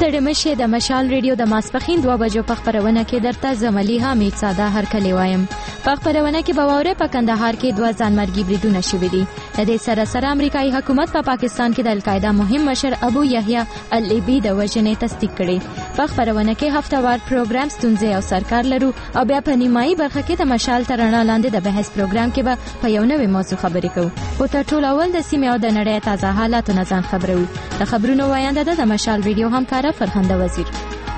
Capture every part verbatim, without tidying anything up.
ستړي مشه د مشال ریډیو د ماسپخین دوه بجو په خبرونه کې درته زملی حمید ساده هر کلی وایم. په خبرونه کې باوره په کندهار کې دوه ځانمرګي بریدونه شوي دي. د دې سره سره امریکایي حکومت په پا پاکستان کې د القاعده مهم مشر ابو یحیی اللیبی د وژنې تصدیق کړي. په خبرونه کې هفتهوار پروګرام ستونزې او سرکار لرو او بیا په نیمایي برخه کې د مشال ترانه لاندې د بحث پروګرام کې به په یو نوې موضوع خبرې کوو. خو تر ټولو اول د سیمې او د نړۍ تازه حالاتو نه ځان خبرو. د خبرونو وایانده ده د مشال ریډیو همکاره فرهنده وزیر.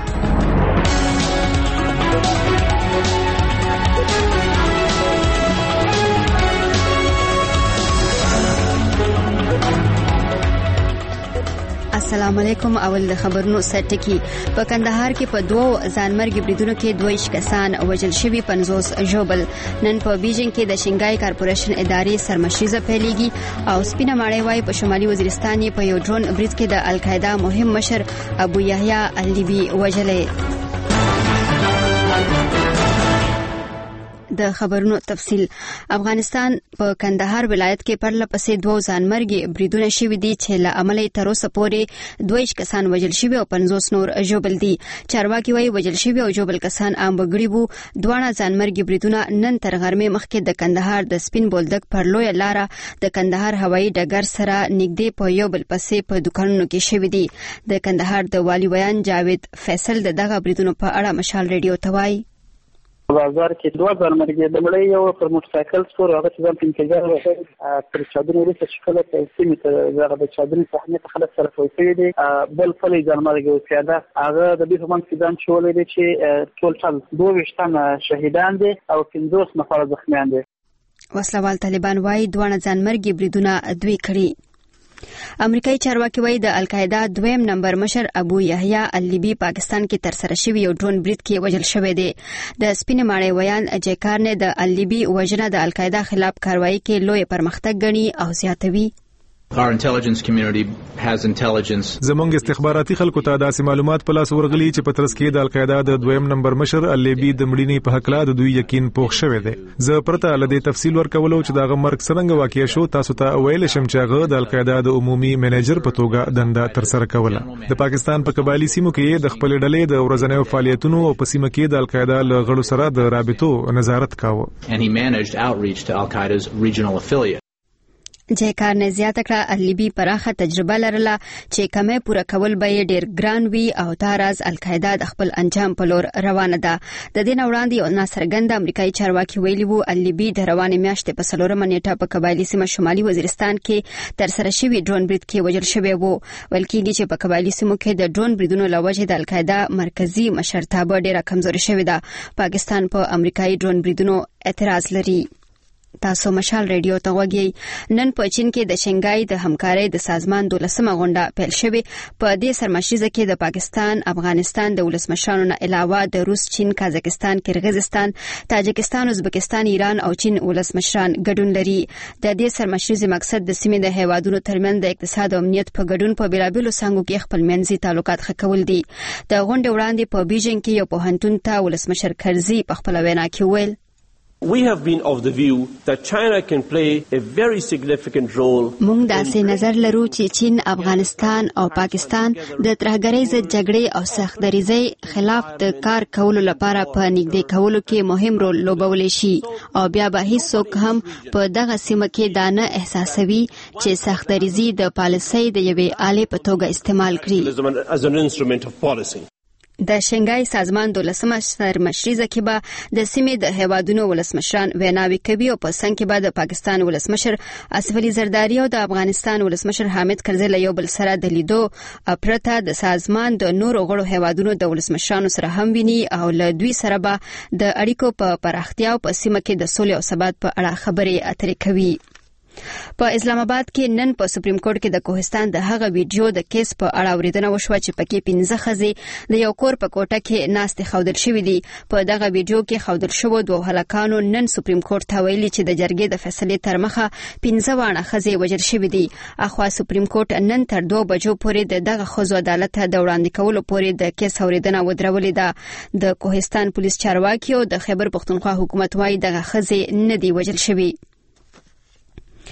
السلام علیکم. اول د خبرونو سرټکی. په کندهار کې په دوه ځانمرګي بریدونو کې دوه کسان وژل شوي، پنځوس ژوبل. نن په بیجینګ کې د شنګای کارپوریشن ادارې سرمشریزه پیلېږي او سپینه ماړی وای په شمالي وزیرستان په یو ډرون برید کې د القاعده مهم مشر ابو یحیی اللیبی وژلې. د خبرونو تفصیل. افغانستان په کندهار ولایت کې پرله پسې دوه ځانمرګي بریدونه شوي دي چې له امله تر اوسه پورې دوه کسان وژل شوي او پنځوس نور ژوبل دي. چارواکي وايي وژل شوي او ژوبل کسان عام وګړي وو. دواړه ځانمرګي بریدونه نن تر غرمې مخکې د کندهار د سپین بولدک پر لویه لاره د کندهار هوایي ډګر سره نږدې په یو بل پسې په دکانونو کې شوي دي. د کندهار د والي ویان جاوید فیصل د دغه بریدونو په اړه مشال ریډیو ته وایي. بازار کې دوه ځانمرګي د مړی یو پر موټر سایکل سپور هغه چې ځان پینځه ورته پر چادرې وروسته شکل ته سیمه ته هغه د چادرې صحنه ته خلک سره کوي دي. بل فلې ځانمرګي او پیاده هغه د دې په منځ کې ځان چولې دي چې ټول ټول دوه وشتم شهیدان دي او پنځوس نفر زخمیان دي. وسلوال طالبان وايي دوه ځانمرګي بریدونه دوی کړي. امریکایي چارواکي وايي د القاعده دویم نمبر مشر ابو یحیی اللیبی پاکستان کې تر سره شوی یو ډرون برید کې وژل شوی دی. د سپینې ماړی ویان اجیکارنه د اللیبی وژنه د القاعده خلاف کاروایی کې لوی پرمختګ ګڼي او زیاتوي. Our intelligence community has intelligence. زمونږ استخباراتي خلکو ته داسې معلومات په لاس ورغلي چې په ترڅ کې د القاعده د دویم نمبر مشر اللیبی د مړینې په حق لا د دوی یقین پوښ شوی دی. زه پرته لدې تفصیل ورکولو چې دا مرګ څنګه واقع شو تاسو ته ویل شم چې هغه د القاعده د عمومي منیجر په توګه دنده تر سره کوله. د پاکستان په قبایلی سیمو کې د خپل ډلې د ورځنیو فعالیتونو او په سیمه کې د القاعده له غړو سره د رابطو نظارت کاوه. And he managed outreach to Al-Qaeda's regional affiliate. جیکار نه زیاته کړه اللیبی پراخه تجربه لرله چې کمه پوره کول به ډیر ګران وي او تاراز القاعده د خپل انجام په لور روانه ده. د دې وړاندې یو ناڅرګند امریکایي چارواکي ویلي وو اللیبی د روانې میاشتې په څلورمه نیټه په قبایلی سیمه شمالي وزیرستان کې تر سره شوی ډرون برید کې وژل شوی وو. ویل کېږي چې په قبایلی سیمو کې د ډرون بریدونو له وجې د القاعده مرکزی مشرتابه ډیره کمزوري شوې ده. پاکستان په پا امریکایي ډرون بریدونو اعتراض لري. تاسو مشال ریډیو ته وګورئ. نن په چین کې د شنګای د همکارۍ د سازمان دولسمه غونډه پیل شوې. په دې سرمشریزه کې د پاکستان، افغانستان د ولسمشرانو نه علاوه د روس، چین، قزاقستان، کرغیزستان، تاجکستان، ازبکستان، ایران او چین ولسمشران ګډون لري. د دې سرمشریزې مقصد د سیمې د هیوادونو ترمنځ د اقتصاد او امنیت په ګډون په بیلابېلو څانګو کې خپل منځي تعلقات ښه کول دي. د غونډې وړاندې په بیجینګ کې یو پوهنتون ته ولسمشر کرزي په خپل وینا کې ویل We have been of the view that China can play a very significant role. مونږ داسې نظر لرو چې چین، افغانستان او پاکستان د ترهګرۍ ضد جګړې او سخت دریځۍ خلاف د کار کولو لپاره په نږدې کولو کې مهم رول لوبولی شي او بیا به هیڅوک هم په دغه سیمه کې دا نه احساسوي چې سخت دریځي د پالیسۍ د یوې آلې په توګه استعمال کړي. As an instrument of policy. د شنګای سازمان دولسمه سرمشریزه کې به د سیمې د هیوادونو ولسمشران ویناوي کوي او په څنګ کې به د پاکستان ولسمشر اسف علي زرداری او د افغانستان ولسمشر حامد کرزي له یو بل سره د لیدو پرته د سازمان د نورو غړو هیوادونو د ولسمشرانو سره هم ویني او له دوی سره به د اړیکو په پراختیا او په سیمه کې د سولې او ثبات په اړه خبرې اترې کوي. په اسلام آباد کې نن په سپریم کورټ کې د کوهستان د هغه ویډیو د کیس په اړه اوریدنه وشوه چې پکې پنځه ښځې د یو کور په کوټه کې ناستې ښودل شوې دي. په دغه ویډیو کې ښودل شوو دوه هلکانو نن سپریم کورټ ته ویلي چې د جرګې د فیصلې تر مخه پنځه واړه ښځې وژل شوې دي. اخوا سپریم کورټ نن تر دوه بجو پورې د دغه ښځو عدالت ته د وړاندې کولو پورې د کیس اوریدنه ودرولې ده. د کوهستان پولیس چارواکي او د خیبر پښتونخوا حکومت وايي دغه ښځې نه دي وژل شوې.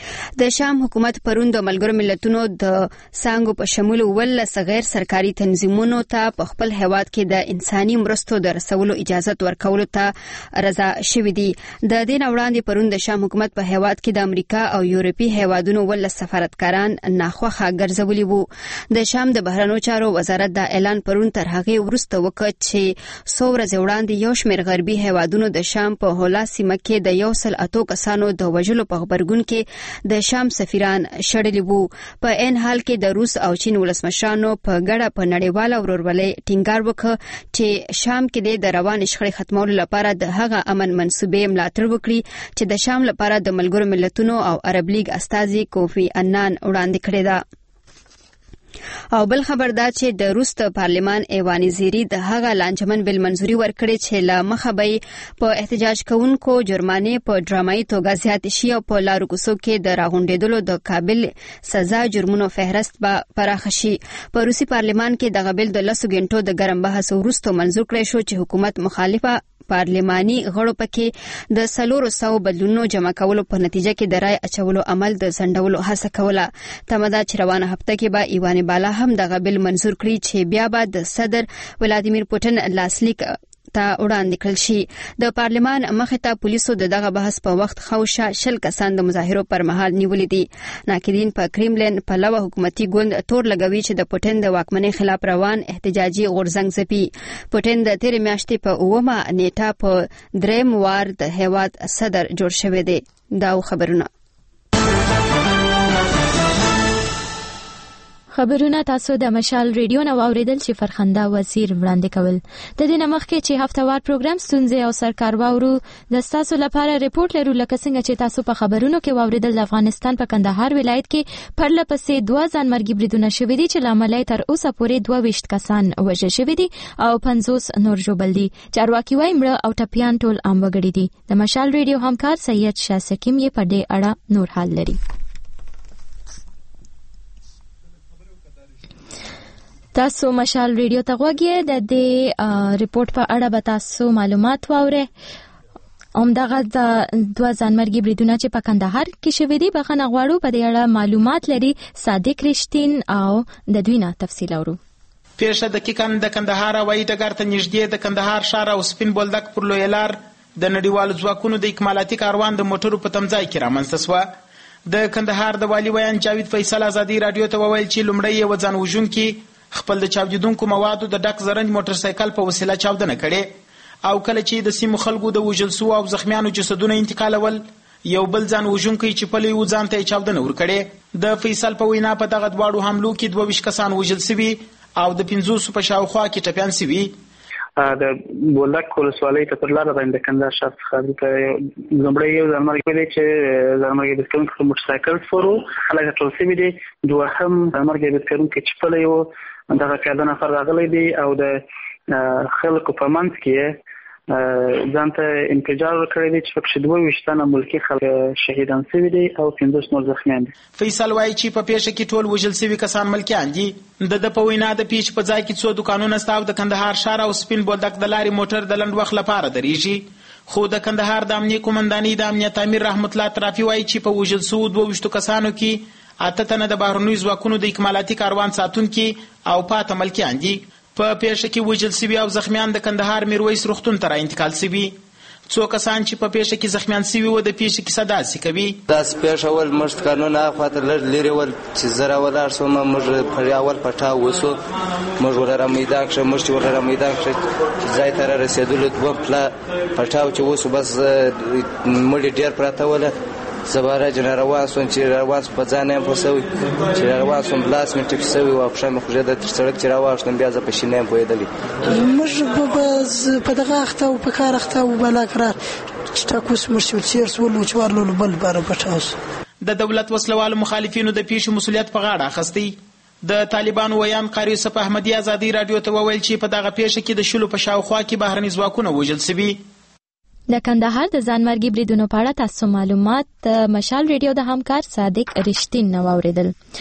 د شام حکومت پرون د ملګرو ملتونو د سانګو په شمول ولس غیر سرکاري تنظیمونو ته په خپل هیواد کې د انساني مرستو د رسولو اجازه ورکولو ته رضا شوې دي. د دې وړاندې پرون د شام حکومت په هیواد کې د امریکا او یورپی هیوادونو ولس سفارتکاران ناخوښه ګرځولي وو. د شام د بهرنیو چارو وزارت دا اعلان پرون تر هغه وروسته وکړ چې څو ورځې وړاندې یو شمېر غربي هیوادونو د شام په هولا سیمه کې د یو سل اتو کسانو د وژلو په خبرګون کې د شام سفیران شړلي وو. په ان حال کې د روس او چین ولسمشرانو په ګډه په نړیواله ورورولۍ ټینګار وکړ چې شام کې د روان شخړې ختمولو لپاره د هغه امن منصوبې ملاتړ وکړي چې د شام لپاره د ملګرو ملتونو او عرب لیگ استازي کوفی عنان وړاندې کړی ده. او بل خبر دا چې د روس د پارلمان ایوان زیری د هغه لانجمن بل منزوري ورکړي چې له مخه به په احتجاج کوونکو جرمانې په ډرامایي توګه زیات شي او په لارو کوڅو کې د راغونډېدلو د قابل سزا جرمونو فهرست به پراخ شي. په روسي پارلمان کې د غبل د لسو غنټو د ګرم بحث وروسته منزور کړی شو چې حکومت مخالفه پارلماني غړو پکې د سلورو سو بدلونونو جمع کولو په نتیجه کې د رای اچولو عمل د ځنډولو هڅه کوله. تمدا چې روانه هفته کې به ایوان بالا هم دغه بل منزور کړي چې بیا به د صدر ولادیمیر پوتین لاسلیک ته وړاندې کړل شي. د پارلمان مخې ته پولیسو د دغه بحث په وخت خوشه شل کسان د مظاهرو پر مهال نیولې دي. ناقدین په کرملین په لوه حکومتي ګوند تور لګوي چې د پوتین د واکمنۍ خلاف روان احتجاجي غورځنګ ځپي. پوتین د تیرې میاشتې په اومه نیټه په دریم وار د هیواد صدر جوړ شوی دی. دا خبرونه خبرونه تاسو د مشال ریډیو نو اوریدل چې فرخنده وزیر وړاندې کول. د دې نمخکې چې هفتوار پروګرام ستونزې او سرکار واورو د تاسو لپاره ریپورت لرو لکه څنګه چې تاسو په خبرونو کې واوریدل د افغانستان په کندهار ولایت کې پرله پسې دوه ځانمرګي بریدونه شوي دي چې لامل یې تر اوسه پورې دوه ویشت کسان وژل شوي دي او پنځوس نور ژوبل دي. چارواکي وايي مړه او ټپیان ټول عام وګړي دي. د مشال ریډیو همکار سید شاه سکیم یې په دې اړه نور حال لري. تاسو مشال ریډیو ته غوږی د دې ریپورت په اړه به تاسو معلومات واورئ. همدغه د دوه ځانمرګي بریدونه چې په کندهار کې شوي دي بخښنه غواړو په دې اړه معلومات لري صادق رښتین او د دوی نه تفصیل اورو. پیښه دقیقاً د کندهار هوایي ډګر ته نږدې د کندهار ښار او سپین بولدک پر لویه لار د نړیوالو ځواکونو د اکمالاتي کاروان د موټرو په تمځای کې رامنځته شوه. د کندهار د والي ویان جاوید فیصل ازادي رادیو ته وویل چې لومړی یو ځان وژونکي خپل د چاودیدونکو موادو د ډک زرنج موټر سایکل په وسیله چاودنه کړې او کله چې د سیمو خلکو د وژل شوو او زخمیانو جسدونه انتقالول یو بل ځان وژونکی چې په لوی ځان ته چاودنه ورکړې. د فیصل په وینا په دغه دواړو حملو کې دوه ویشت کسان وژل شوي او د پنځوس په شاوخوا کې ټپیان شوي. د بولدک ولسوالۍ ته پر لاره باندې کندهار ښار څخه لومړی یو ځانمرګي دی چې ځانمرګي بسکرونکي په موټر سایکل سپرو هلته ټول شوي دي. دوهم ځانمرګي بسکرونکي چې په یو دغه پیاده نفر راغلی دی او د خلکو په منځ کې ځان ته انفجار ورکړی دی چې پکې دوه ویشت تنه ملکي خلک شهیدان شوي دي او پنځوس نور زخمیان دي. فیصل وایي چې په پیښه کې ټول وژل شوي کسان ملکیان دي. د د په وینا د پیښې په ځای کې څو دوکانونه شته او د کندهار ښار او سپین بولدک د لارې موټر د لنډ وخت لپاره درېږي. خو د کندهار د امنیه قومندانۍ د امنیت امیر رحمت الله ترافي وایي چې په وژل شوو دوه ویشتو کسانو کې اته تنه د بهرنیو ځواکونو د اکمالاتي کاروان ساتونکي او پاته ملکیان دي. په پیښه کې وژل شوي او زخمیان د کندهار میرویس روغتون ته راانتقال شوي. څو کسان چې په پیښه کې زخمیان شوي وو د پیښې کیسه داسې کوي. داسې پیښه ول موږ قانون اخواته لږ لرې ول چې زه راولاړ شوم موږ په اول پټاو وسو موږ ور را میدان کښې موږ چې ور را میدان کښې ځای ته را رسېدلو دوه پله پټاو چې وسو بس مړي ډېر پراته وله. زه به راجنه روان شوم چې روان شوم په ځان یم پوه شوی چې روان شوم لاس مې ټپي شوی وه پښه مې خوږېده تر سړک چې راواوښتم بیا زه په شینه یم پوهېدلی. موږ په دغه اخته وو په کار اخته وو بلاک را چې ټاکوس موږ چې تېر شولو چې ورلولو بل باره پټاو شو. د دولت وسلوالو مخالفینو د پیښې مسؤلیت په غاړه اخیستی. د طالبانو ویان قاری یوسف احمدي ازادي رادیو ته وویل چې په دغه پیښه کې د شلو په شاوخوا کې بهرني ځواکونه وژل شوي. د کندهار د ځانمرګي بریدونو په اړه تاسو معلومات د مشال ریډیو د همکار صادق رښتین نو اوریدل.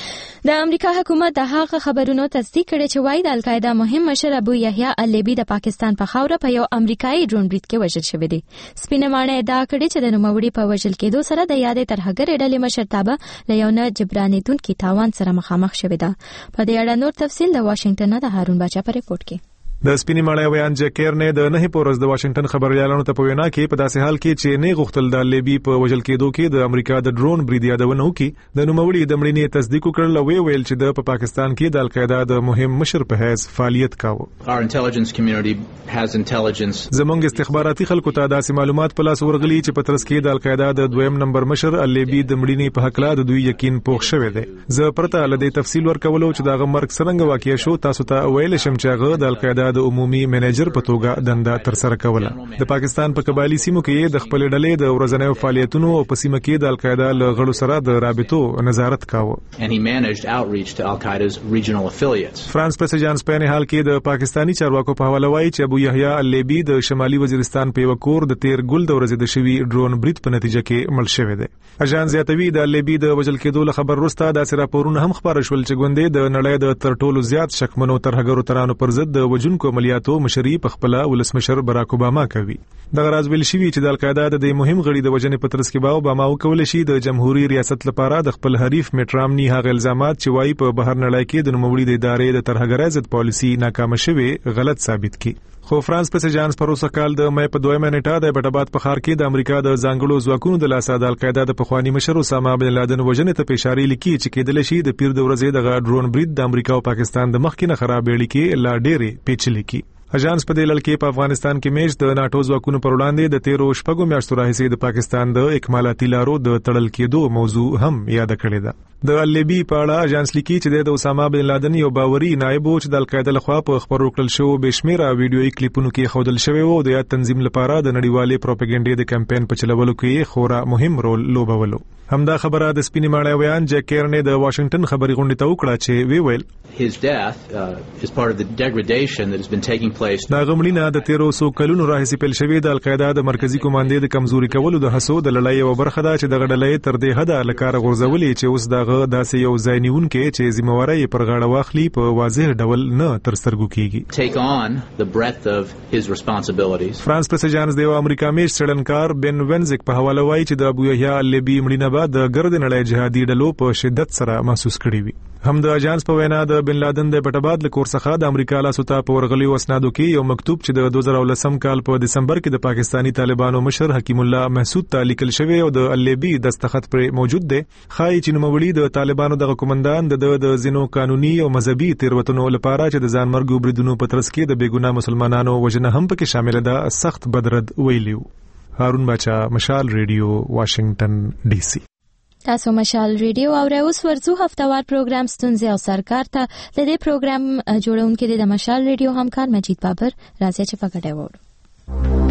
د امریکا حکومت د هغه خبرونو تصدیق کړي چې وايي د القاعده مهم مشر ابو یحیی اللیبی د پاکستان په خاوره په یو امریکایي ډرون برید کې وژل شوی دی. سپینه ماڼۍ ادعا کړې چې د نوموړي په وژل کېدو سره د یادې ترهګرې ډلې مشرتابه له یو نه جبرانېدونکي تاوان سره مخامخ شوې ده. په دې اړه نور تفصیل د واشنگټن نه د هارون باچا په ریپورت کې. د سپینې ماڼۍ ویان جکیر نه د نه پورز د واشنگټن خبريالانو ته په وینا کې په داسې حال کې چې نه غوښتل د لیبي په وژل کېدو کې د امریکا د ډرون برید یادونه وکړي. د نوموړي د مړینې تصدیق وکړل او ویل چې د په پاکستان کې د القاعده د مهم مشر په حیث فعالیت کاوه. Our intelligence community has intelligence. زموږ استخباراتي خلکو ته داسې معلومات په لاس ورغلي چې په ترڅ کې د القاعده د دویم نمبر مشر اللیبي د مړینې په حق لا د دوی یقین پوښ شوی دی. زه پرته لدې تفصیل ورکولو چې دا مرګ څنګه واقع شو تاسو ته ویل شم چې هغه د القاعده د عمومي منیجر په توګه دنده تر سره کوله. د پاکستان په قبایلی سیمو کې د خپل ډلې د ورځنیو فعالیتونو او په سیمه کې د القاعده له غړو سره د رابطو نظارت کاوه. And he managed outreach to Al-Qaeda's regional affiliates. فرانس پریس اژانس په حال کې د پاکستانی چارواکو په حواله وایي چې ابو یحیی اللیبی د شمالي وزیرستان په وکور د تیر ګل د ورځې د شوی ډرون برید په نتیجه کې مړ شوی دی. اژانس زیاتوي د اللیبی د وژل کېدو له خبر وروسته د راپورونه هم خبر شول چې ګوندې د نړۍ د تر ټولو زیات شکمنو ترهګرو ترانو پر ضد د وجونکو عملیاتو مشري په خپل ولسمشر براک اوباما کوي. د غراز ویل شوی چې د القاعده د مهم غړي د وجنې په ترڅ کې با اوباما وکول شي د جمهوریت ریاست لپاره د خپل حریف میټ رامني هغه الزامات چې وايي په بهر نړۍ کې د نوموړي د ادارې د ترهګرۍ ضد پالیسي ناکام شوه غلط ثابت کی. خو فرانس پریس اژانس پروسه کال د مې په دویمه نیټه د بټاباد په ښار کې د امریکا د ځانګړو ځواکونو د لاسه د القاعده د پخوانی مشر اسامه بن لادن وژنې ته اشاره لیکي چې کېدل شي د پیر د ورځې د ډرون برید د امریکا او پاکستان د مخکینه خراب اړیکې لا ډېرې پیچلې کی. اژانس په دې لړ کې په افغانستان کې میش د ناتو ځواکونو پر وړاندې د تیرو شپږو میاشتو راهیسې د پاکستان د اکمالاتي لارو د تړل کېدو موضوع هم یاد کړې ده. د اللیبی په اړه اژانس لیکي چې د اسامه بن لادن یو باوري نائب و چې د القاعده لخوا په خبرو کړل شو بشمیره ویډیويي کلیپونو کې خودل شوی وو د تنظیم لپاره د نړیوالې پروپاګاندا د کمپاین په چلولو کې خورا مهم رول لوبولو. همدا خبره د سپینې ماڼۍ ویان جکیر نه د واشنگټن خبري غونډې ته وکړه چې وی ویل his death uh, is part of the degradation that has been taking place. دا غمړینه د تیرو سو کلونو راهیسې پیل شوې د القاعده د مرکزی کمانډې د کمزوري کولو د هڅو د لړۍ او برخه ده چې د غړلې تر دې حد لکاره غورځولې چې اوس دغه داسې یو ځای نیونکې چې ذمہواری پر غاړه واخلي په واضح ډول نه تر سترګو کیږي. Take on the breadth of his responsibilities. فرانس پریس اژانس د امریکا میش سړنکار بن وینزک په حواله وایي چې د ابو یحیی اللیبی مړینه بعد د ګرد نړۍ جهادي ډلو په شدت سره محسوس کړی وي. هم د اژانس په وینا د بن لادن د بټاباد له کور څخه د امریکا لاسو ته په ورغلي وسنادو کې یو مکتوب چې د دوه زره ولسم کال په دسمبر کې د پاکستانی طالبانو مشر حکیم الله محسود ته لیکل شوی او د اللیبی دستخط پر موجود دی. خای چې نوموړي د طالبانو د قومندان د د زینو قانوني او مذهبي تیروتنو لپاره چې د ځان مرګ بریدونو په ترڅ کې د بیګناه مسلمانانو وژنه هم پکې شامل ده سخت بدرد ویلیو. هارون باچا، مشال ریډیو، واشنگټن ډي سي. تاسو مشال ریډیو او اوس ورځو هفتوار پروګرام ستونزې او سرکار ته د دې پروګرام جوړونکي د مشال ریډیو همکار مجید بابر راځي چې پکړه وړو.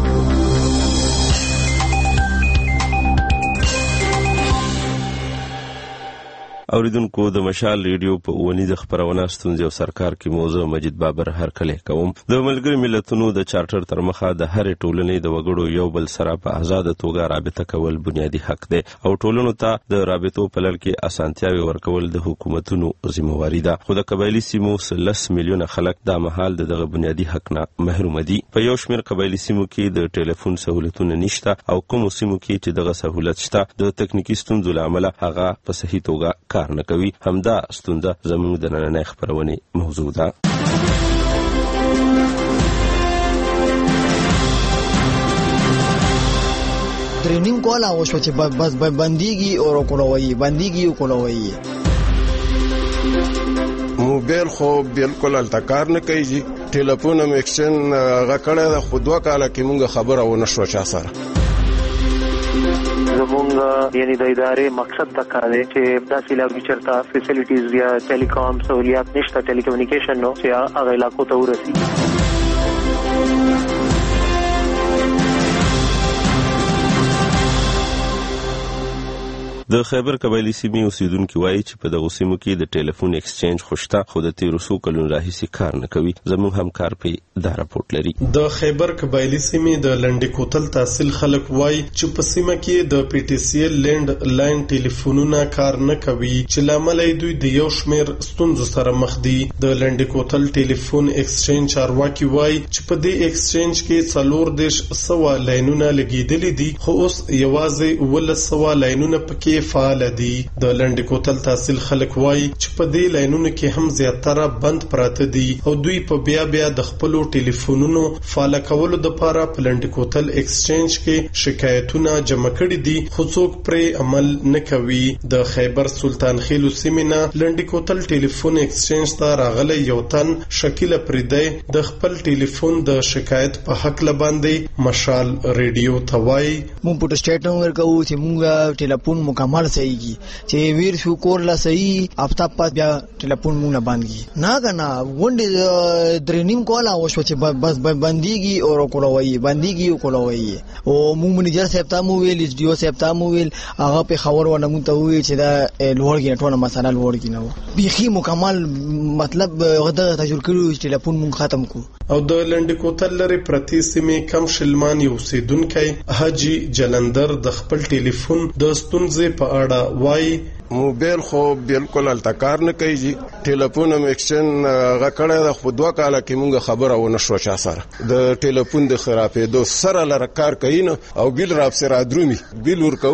اوریدونکو د مشال ریډیو په اونیزه خبرونه ستونزې او سرکار کې موضوع مجید بابر هر کله کوم. د ملګری ملتونو د چارټر تر مخه د هر ټولنې د وګړو یو بل سره په آزاد توګه رابطه کول بنیادی حق دی او ټولنو ته د رابطو په لړ کې اسانتیاوي ورکول د حکومتونو ذمہواری ده. خو د قبایلی سیمو لس میلیونه خلک د مهال دغه بنیادی حق نه محروم دي. په یو شمېر قبایلی سیمو کې د ټلیفون سہولتونه نشته او کوم سیمو کې چې دغه سہولت شته د تکنیکی ستونزو لامل هغه په صحیح توګه کار نه کوي. همدا ستونزه زموږ د نننۍ خبرونې موضوع ده. ټریننګ کولا او شو چې بس بنديږي او کولوي بنديږي او کولوي موبایل خو بالکل التکار نه کوي. ټلیفون هم اکشن غکړه د خودوا کاله کې مونږ خبره و نشو چا سره. زمونږ یعنی د ادارې مقصد دا کار دی چې داسې علاقې چرته فیسیلیټیز یا ټیلیکام سہولیات نشته ټیلیکومونیکیشن نو چې هغه علاقو ته ورسي. د خیبر قبایلی سیمې اوسیدونکو وایي چې په دغه سیمو کې د ټلیفون ایکسچینج خوشته خو د تیرو څو کلونو راهیسې کار نه کوي. زموږ همکار په دا راپورټ لري. د خیبر قبایلی سیمې د لنډې کوتل تحصیل خلک وایي چې په سیمه کې د پی ټی سی ایل لینډ لاین ټلیفونونه کار نه کوي چې لامل یې دوی د یو شمیر ستونزو سره مخ دي. د لنډې کوتل ټلیفون ایکسچینج چارواکي وایي چې په دې ایکسچینج کې څلور دیش سوه لاینونه لګیدلي دي خو اوس یوازې ولس سوه لاینونه پکې فعال دي. د لنډ کوتل تحصیل خلک وایي چې په دې لاینونو کې هم زیاتره بند پراته دي او دوی په بیا بیا د خپل ټلیفونونو فعال کولو لپاره په لنډ کوتل ایکسچینج کې شکایتونه جمع کړي دي خو څوک پرې عمل نه کوي. د خیبر سلطان خیلو سیمه لنډ کوتل ټلیفون ایکسچینج ته راغلی یو تن شکیل پریدی د خپل ټلیفون د شکایت په حق لباندې مشال ریډیو ته وایي مونږ په سټیټ ورکو چې مونږ ټلیفون مکمل صحیح کی چې ویر شو کور لا صحیح افتاب پات بیا ټلیفون مونږ نه باندې نه کنه وندې درنیم کولا او شو چې بس باندېږي او کولوي باندېږي او کولوي او مونږ منیجر صاحب ته مو ویل ډیو صاحب ته مو ویل هغه په خبر ونه مونږ ته وی چې دا لوړګي ټونه مسله لوړګي نه بيخي مکمل مطلب غدا تجربه کړو ټلیفون مونږ ختم کو. او د لنډ کوتل لري پرتی سیمې کم شلمان یو سیدونکي حاجی جلندر د خپل ټلیفون د ستونزې په اړه وایي موبایل خو بالکل التکار نه کوي. ټلیفون هم ایکسچینج غکړه د خو دوه کاله کې مونږ خبره ونه شو چا سره د ټلیفون د خرابېدو سره لره کار کوي او بیل را سره درومي بیل ورکو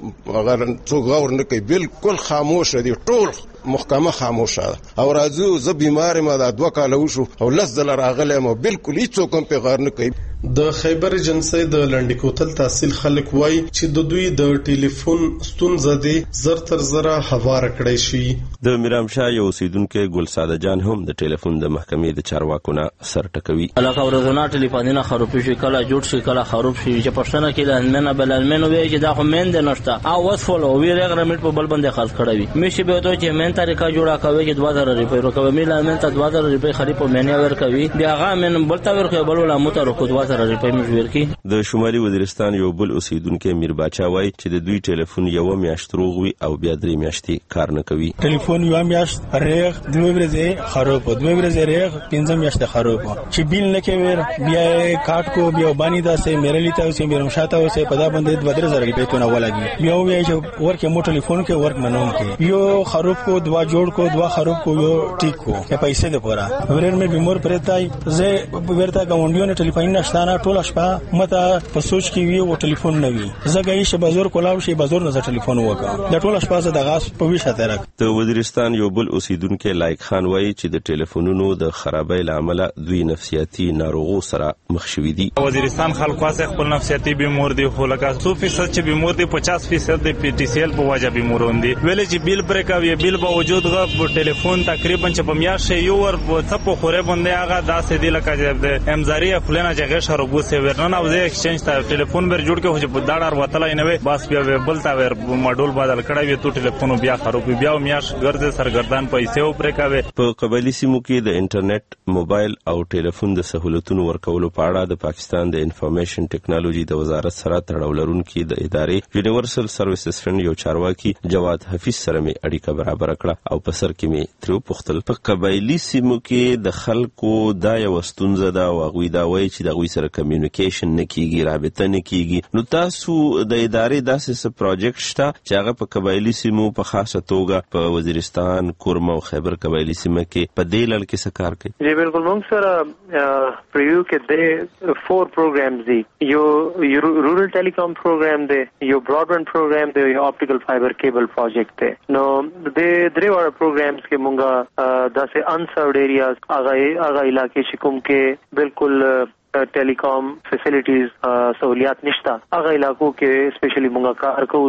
هغه څو غور نه کوي بالکل خاموش دي ټول محکمه خاموشه او راځو زه بیمار ما د دوه کاله وشو او لس دل راغلی ما بالکل هیڅ کوم پیغام نه کوي. د خیبر ایجنسی د لنډ کوتل تحصیل خلک وایي چې د دوی د ټلیفون ستونزه دي زر تر زره هوار کړی شي. د میرام شاه یو اوسیدونکو ګل ساده جان هم د ټلیفون د محکمې د چارواکو نه سر ټکوي. علاقه ورزونه ټلیفونونه خراب شي کله جوړ شي کله خراب شي چې پښتنه کې د مننه بلالمنو وی چې دا خو من د نشته او وسفول او وی رغرمټ په بل باندې خرڅ کړی وي مې به دوی چې من طریقه جوړه کوي چې دوه زره روپۍ ورکوي مې لامن ته دوه زره روپۍ خري په منیا ورکوي بیا هغه من بل تا ورکوي بل ولا موټر کو دوه زره روپۍ مې ورکي. د شمالي وزیرستان یو بل اوسیدونکو میر باچا وایي چې د دوی ټلیفون یو میاشت روغ وي او بیا درې میاشتې کار نه کوي. ټلیفون یو میاشت ریغ دوه ورځې خراب دوه ورځې ریغ پنځه میاشتې خراب چې بیل نه کوي بیا کارت کو بیا باندې دا سه میرلی ته سه میرم شاته وسه په دا باندې دوه درې زره روپۍ تونه ولګي بیا وایي چې ورکه مو ټلیفون کې ورک منوم کې یو خراب کو دوا جوړ کو دوا خراب کو یو ټیک کو په پیسې د پورا ورن مې بیمار پرتای زه ورته غونډیو نه ټلیفون نشته ټول شپه مته په سوچ کې وی او ټلیفون نه وی زګای شه بازار کولاو شي بازار نه ټلیفون وکړه د ټول شپه د غاس په ویشه ترک. د وزیرستان یو بل اوسیدونکو لایق خان وایي چې د ټلیفونونو د خرابۍ لامل دوی نفسیاتي ناروغو سره مخ شوي دي. وزیرستان خلک واسه خپل نفسیاتي بیمار دي خو لکه څو فیصد چې بیمار دي پچاس فیصد د پی ټی سی ایل په وجه بیمارون دي ویل چې بیل بریک او بیل با وجود غو ټلیفون تقریبا چې په میاشت یو ور په څپو خوره باندې هغه داسې دی لکه چې امزاري خپلنا جګه شربو سه ورننه او زه ایکسچینج ته ټلیفون ور جوړ کې چې په داړار وتلای نه وي بس بیا بل تا ور ماډول بدل کړی وي تو ټلیفون بیا خراب بیا میاش ګرځي سرګردان پیسې او پرې کاوي. په قبایلی سیمو کې د انټرنیټ موبایل او ټلیفون د سہولتونو ورکولو په اړه د پاکستان د انفارمیشن ټیکنالوژي د وزارت سره تړاو لرونکي د ادارې یونیورسل سرویسز فرند یو چارواکي جواد حفیظ سره می اړیکه برابر کړه او په سر کې می ترو پختل په قبایلی سیمو کې د خلکو دا یو ستونزه دا او غوي دا وایي چې د غوي سره کمیونیکیشن نه کیږي رابطه نه کیږي. نو تاسو د ادارې داسې پروجیکټ شته چې هغه په قبایلی سیمو په خاصه توګه په وزیرستان کورما او خیبر قبایلی سیمه کې په دې لړ کې څه کار کوي؟ جی بالکل موږ سره پریو کې د فور پروګرامز دي یو رورل ټیلیکام پروګرام دی یو براډباند پروګرام دی یو اپټیکل فایبر کیبل پروجیکټ دی. نو د درې وړ پروګرامز کې موږ داسې انسرډ ایریاز هغه هغه علاقې چې کوم کې بالکل ټیلیکام فیسیلیټیز سہولیات نشته هغه علاقو کې سپیشلی مونږه کار کوو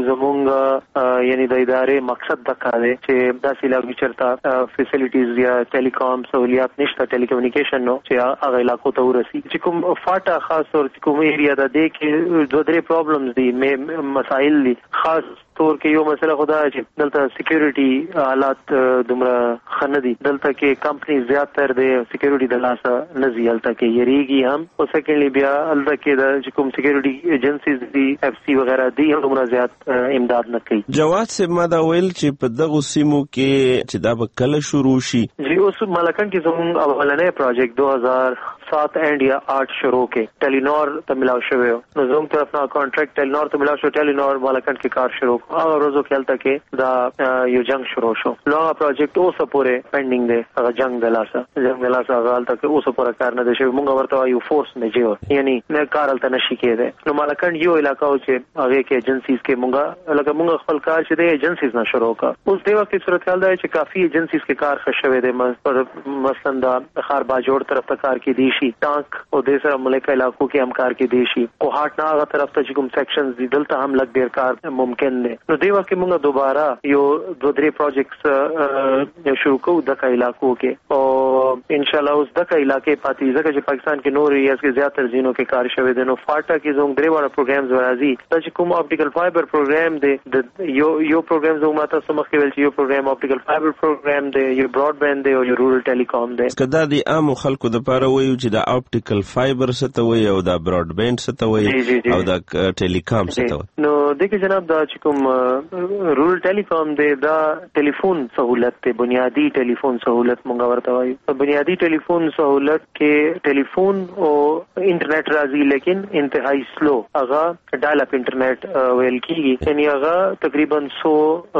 زمونږ یعنی د ادارې مقصد دا کار دی چې داسې علاقو چرته فیسیلیټیز یا ټیلیکام سہولیات نشته ټیلیکومونیکیشن نو چې هغه علاقو ته ورسي چې کوم فاټا خاص طور کوم ایریا د دې کې دوه درې پرابلمز دي مسائل دي خاص تور کې یو مسله خدا چې دلته سکیورټي حالات دومره خندي دلته کې کمپنی زیات تر د سکیورټي د لاسه نه زیالته کې یریږي هم او سکندلی بیا دلته کې د کوم سکیورټي ایجنسیز دي اف سی وغیرہ دي هم دومره زیات امداد نه کوي. جواد صاحب ما دا ویل چې په دغه سیمو کې چې دا به کله شروع شي. جی اوس مالکان کې زموږ اولنې پروجیکټ دو هزار سات اینڈ یا آٹھ شروع کې ټیلینور ته ملاو شوی نو زموږ طرف نه کانټریکټ ټیلینور ته ملاو شو ټیلینور مالکان کې کار شروع هغه ورځو کې هلته کې دا یو جنگ شروع شو نو هغه پروجیکټ اوس پورې پینډینګ دی هغه جنگ د لاسه جنگ د لاسه هغه هلته کې اوس پورې کار نه دی شوی موږ ورته یو فورس میجر یعنی نه کار هلته نشي کېدی نو مالکان یو علاقه او چې هغه کې ایجنسیز کې موږ لکه موږ خپل کار چې دی ایجنسیز نه شروع کا اوس دی وخت کې صورتحال دی چې کافي ایجنسیز کې کار خښوي دی مثلا د خار باجوړ طرف ته کار کې دی شي ټانک او د سره ملک علاقو کې هم کار کې دی شي کو هاټ نه هغه طرف ته چې کوم سیکشنز دي دلته هم لګ ډیر کار ممکن دی نو دی وخت کې موږ دوباره یو دوه درې پروجیکټس شروع کوو د علاقو کې او ان شاء الله اوس دغه علاقې پاتې ځکه چې پاکستان کې نور ایریاز کې زیاتره زینو کې کار شوی دی نو فاټا کې زموږ درې وړه پروګرامز ورازي چې کوم اپټیکل فایبر پروګرام دی د یو یو پروګرام زموږ ماته سمخ کې ویل چې یو پروګرام اپټیکل فایبر پروګرام دی یو براډ بینډ دی او یو رورل ټیلیکام دی کدا د عام خلکو د پاره وایو چې د اپټیکل فایبر څه ته وایي او د براډ بینډ څه ته وایي او د ټیلیکام څه ته وایي نو دغه جناب دا چې کوم رورل ټیلیکام دی دا ټلیفون سہولت ته بنیادی ټلیفون سہولت مونږ ورته وایو بنیادی ټلیفون سہولت کې ټلیفون او انټرنیټ راځي لیکن انتهایی سلو هغه ډایل اپ انټرنیټ ویل کیږي یعنی هغه تقریبا سو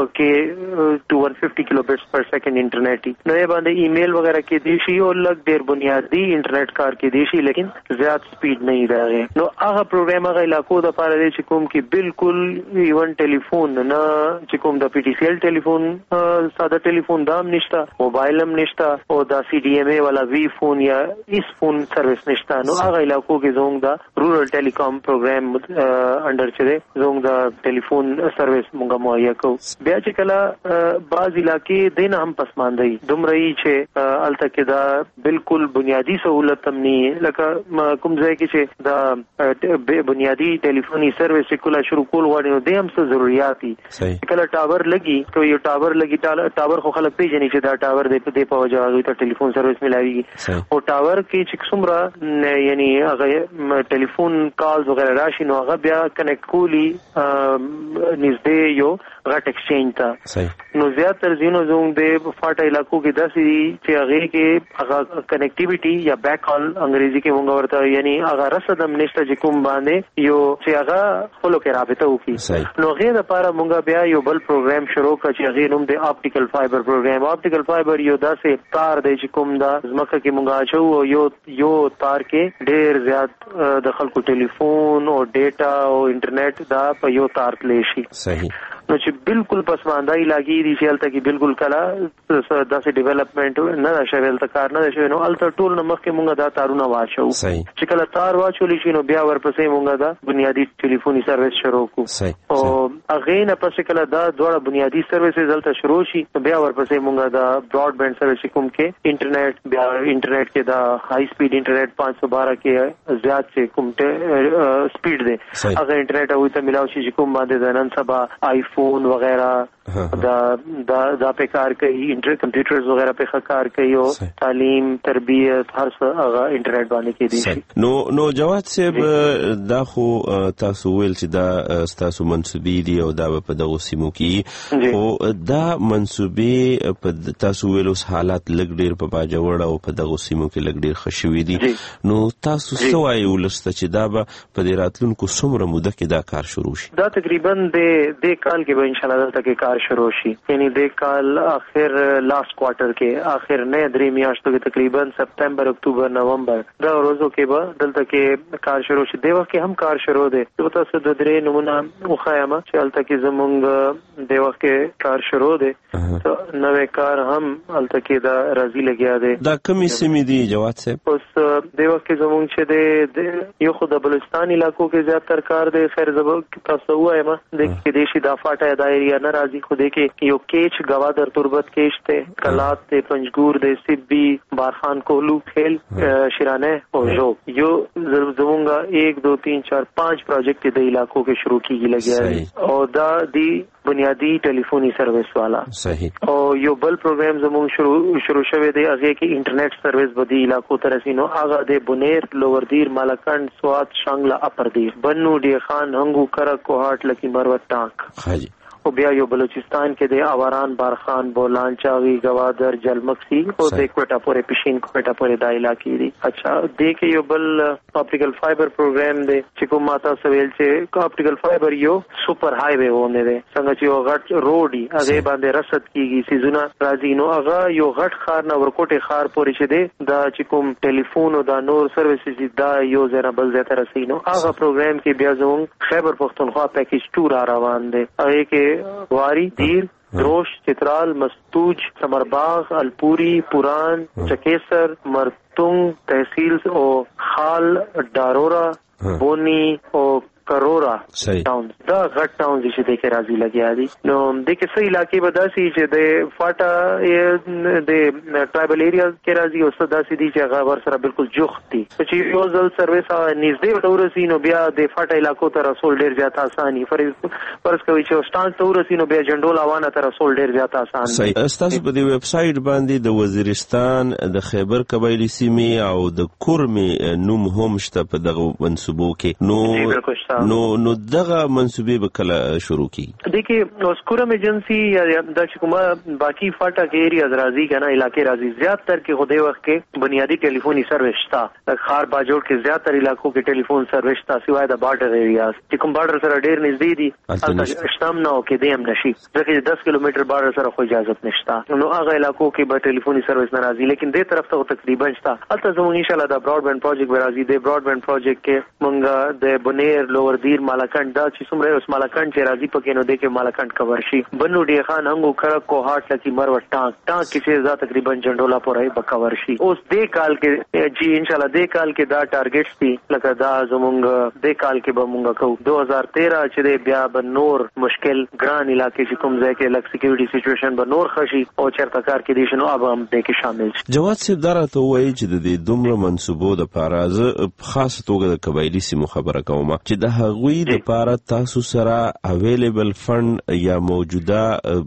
کې ټو ون ففٹی کیلو بیٹس پر سیکنڈ انټرنیټ نو یې باندې ایمیل وغیرہ کې دی شي او لګ ډیر بنیادی انټرنیټ کار کې دی شي لیکن زیات سپیډ نه راغی نو هغه پروګرام هغه علاقو د پاره دی چې کوم کې بالکل ایون ټلیفون نه چې کوم د پی ټی سی ایل ټلیفون ساده ټلیفون دام نشتا موبایل هم نشتا او دا سی ډی ایم ای والا وی فون یا اس فون سروس نشتا نو هغه علاقو کې زموږ د رورل ټیلیکام پروګرام انډر چې زموږ د ټلیفون سروس مونږه مهیا کوو بیا چې کله بعض علاقې دین هم پسماندهي دومره چې الته کې دا بالکل بنیادی سہولت هم نه لکه کوم ځای کې چې دا بنیادی ټلیفوني سروس کوله شروع کول غواړي نو د هم څه ضرورت دي کله ټاور لګي نو یو ټاور لګي ټاور خو خلک پیژني چې دا ټاور دی په دې په وجه هغه ته ټلیفون سروس ملاويږي او ټاور کې چې څومره یعنی هغه ټلیفون کالز وغیرہ راشي نو هغه بیا کنیکټ کولی نږدې یو غټ ایکسچینج ته نو زیات تر زینو زوم د فاټا علاقو کې داسې چې هغه کې هغه کنیکټیویټي یا بیک کال انګریزي کې مونږ ورته یعنی هغه رسدم نشته چې کوم باندې یو چې هغه خپل کې رابطه وکړي نو غیر لپاره مونږ بیا یو بل پروګرام شروع کړ چې هغه نوم د اپټیکل فایبر پروګرام اپټیکل فایبر یو داسې تار دی چې کوم دا زمکه کې مونږ اچو یو یو تار کې ډیر زیات د خلکو ټلیفون او ډیټا او انټرنیټ دا په یو تار تللی شي صحیح نو چې بالکل پسماندهی لاګي دي چې هلته کې بالکل کلا داسې ډیولپمنٹ نه دا شوی هلته کار نه شوی نو هلته ټول نه مخکې مونږ دا تارونه واچو چې کله تار واچولی شي نو بیا ورپسې مونږ دا بنیادی ټلیفوني سروس شروع کړو او هغې نه پسې کله دا دواړه بنیادی سروسز هلته شروع شي نو بیا ورپسې مونږ دا براډ بینډ سروس کوم کې انټرنیټ بیا انټرنیټ کې دا های سپیډ انټرنیټ پانچ سو بارہ کې زیات چې کوم سپیډ دی هغه انټرنیټ هغوی ته ملاو شي چې کوم باندې د نن سبا آئی فون وغیرہ دا دا دا په کار کوي انټر کمپیوټرز وغیرہ په کار کوي او تعلیم تربیت هر څه هغه انټرنیټ باندې کې دي نو نو جواد صاحب دا خو تاسو ویل چې دا تاسو منسوبي دي او دا په دغه سیمو کې او دا منسوبي په تاسو ویل اوس حالات لګ ډیر په باجوړ او په دغه سیمو کې لګ ډیر خشوي دي نو تاسو څه وایي ولسته چې دا به په دې راتلونکو څومره موده کې دا کار شروع شي دا تقریبا د د کال کې به ان شاء الله دلته کې کار شروع شي یعنی د کال اخر لاست کوارټر کې اخر نه درې میاشتو کې تقریبا سپتمبر اکتوبر نومبر دا ورځو کې به دلته کې کار شروع شي د وخت کې هم کار شروع دی نو تاسو د درې نمونه وخایم چې دلته کې زمونږ د وخت کې کار شروع دی نوې کار هم دلته کې دا راځي لګیا دی دا کومې سیمې دي جواد صاحب اوس د وخت کې زمونږ چې د یو خو د بلوچستان علاقو کې زیاتره کار دی خیر زبر تاسو وایم د کې دیشي دا فاټا دا ایریا نه راځي خو دې کې یو کیچ گوادر تربت کیچ ته کلات ته پنجګور د سیبی بارخان کولو کھیل شیرانه او جو یو زمونږه ایک دو تین چار پانچ پروجیکٹ د علاقو کې شروع کیږي لګیا او دا دی بنیادی ټلیفوني سرویس والا. صحیح. او یو بل پروګرام زموږ شروع شروع شوی دی هغه کې انټرنیټ سرویس بدی علاقو ته رسینو هغه د بنیر لوردیر مالکند سوات شانګلا اپردیر بنو ډی خان هنګو کرک کوهاټ لکی مروت ټانک. حاجی او بیا یو بلوچستان کې د اواران بارخان بولان چاوي گوادر جلمکسی او د کوټا پورې پښین کوټا پورې د علاقې دي. اچھا د کې یو بل اپټیکل فایبر پروګرام دی چې کوم ماته سویل چې اپټیکل فایبر یو سپر های وی ونه دی څنګه چې یو غټ روډي هغه باندې رسد کیږي سيزونه راځي نو هغه یو غټ خار نه ورکوټه خار پورې چې دی دا چې کوم ټلیفون او دا نور سرویسز دا یو زره بل زیاته رسینو هغه پروګرام کې بیا زموږ خیبر پختونخوا پیکیج ټو را روان دی هغه کې واری دیر دروش چترال مستوج سمرباغ الپوری پوران چکیسر مرتونگ تحصیل او خال ډارورا بونی او کرورا ټاون دا غټ ټاون چې د کې راځي لګیا دي نو د کې څه علاقې به داسي چې د فاټا د ټرایبل ایریا کې راځي او څه داسي دي چې هغه ور سره بالکل جوخت دي چې یو ځل سرویس نږدې ورسي نو بیا د فاټا علاقو ته رسول ډیر زیات آساني فرض فرض کوي چې سټان ته ورسي نو بیا جندول اوانه ته رسول ډیر زیات آسان دي. تاسو په دې ویب سټ باندې د وزیرستان د خیبر قبایلی سیمې او د کورمې نوم هم شته په دغه منسوبو کې نو نو نو دغه منسوبې به کله شروع کی د کې اوسکورم ایجنسی یا د کومه باقی فاټا کې ایریا راځي کنه علاقې راځي زیات تر کې خدای وخت کې بنیادی ټلیفوني سروس شته د خار باجوړ کې زیات تر علاقو کې ټلیفون سروس شته سوای د بارډر ایریاز چې کوم بارډر سره ډیر نږدې دي البته شتم نو کې دیم نشي ځکه دس کیلومتر بارډر سره خو اجازه نشته نو هغه علاقو کې به ټلیفوني سروس نه راځي لیکن دې طرف ته تقریبا شته البته زموږ ان شاء الله د براډ بانډ پروجیکټ راځي د براډ بانډ پروجیکټ کې مونږه د بنیر لوردیر مالکند دا چې څومره اوس مالکند چې راځي پکې نو د کې مالکند کور شي بنو ډی خان هنګو کرک کوهاټ لکی مروت ټانک ټانک کې چې تقریبا جندولا پورې بکور شي اوس دې کال کې جی ان شاء الله دې کال کې دا ټارګټس دي لکه دا زمونږ دې کال کې به مونږ کوو دو هزار تیرہ چې بیا به نور مشکل ګران علاقې چې کوم ځای کې لک سکیورټي سچويشن به نور خشي او چرته کار کې دي شنو اب هم دې کې شامل شي. جواد صاحب درته وایي چې د دې دومره منسوبو د پارازه خاص توګه د قبایلی سیمو خبره کوم چې د هغوی د پاره تاسو سره اویلیبل فند یا موجوده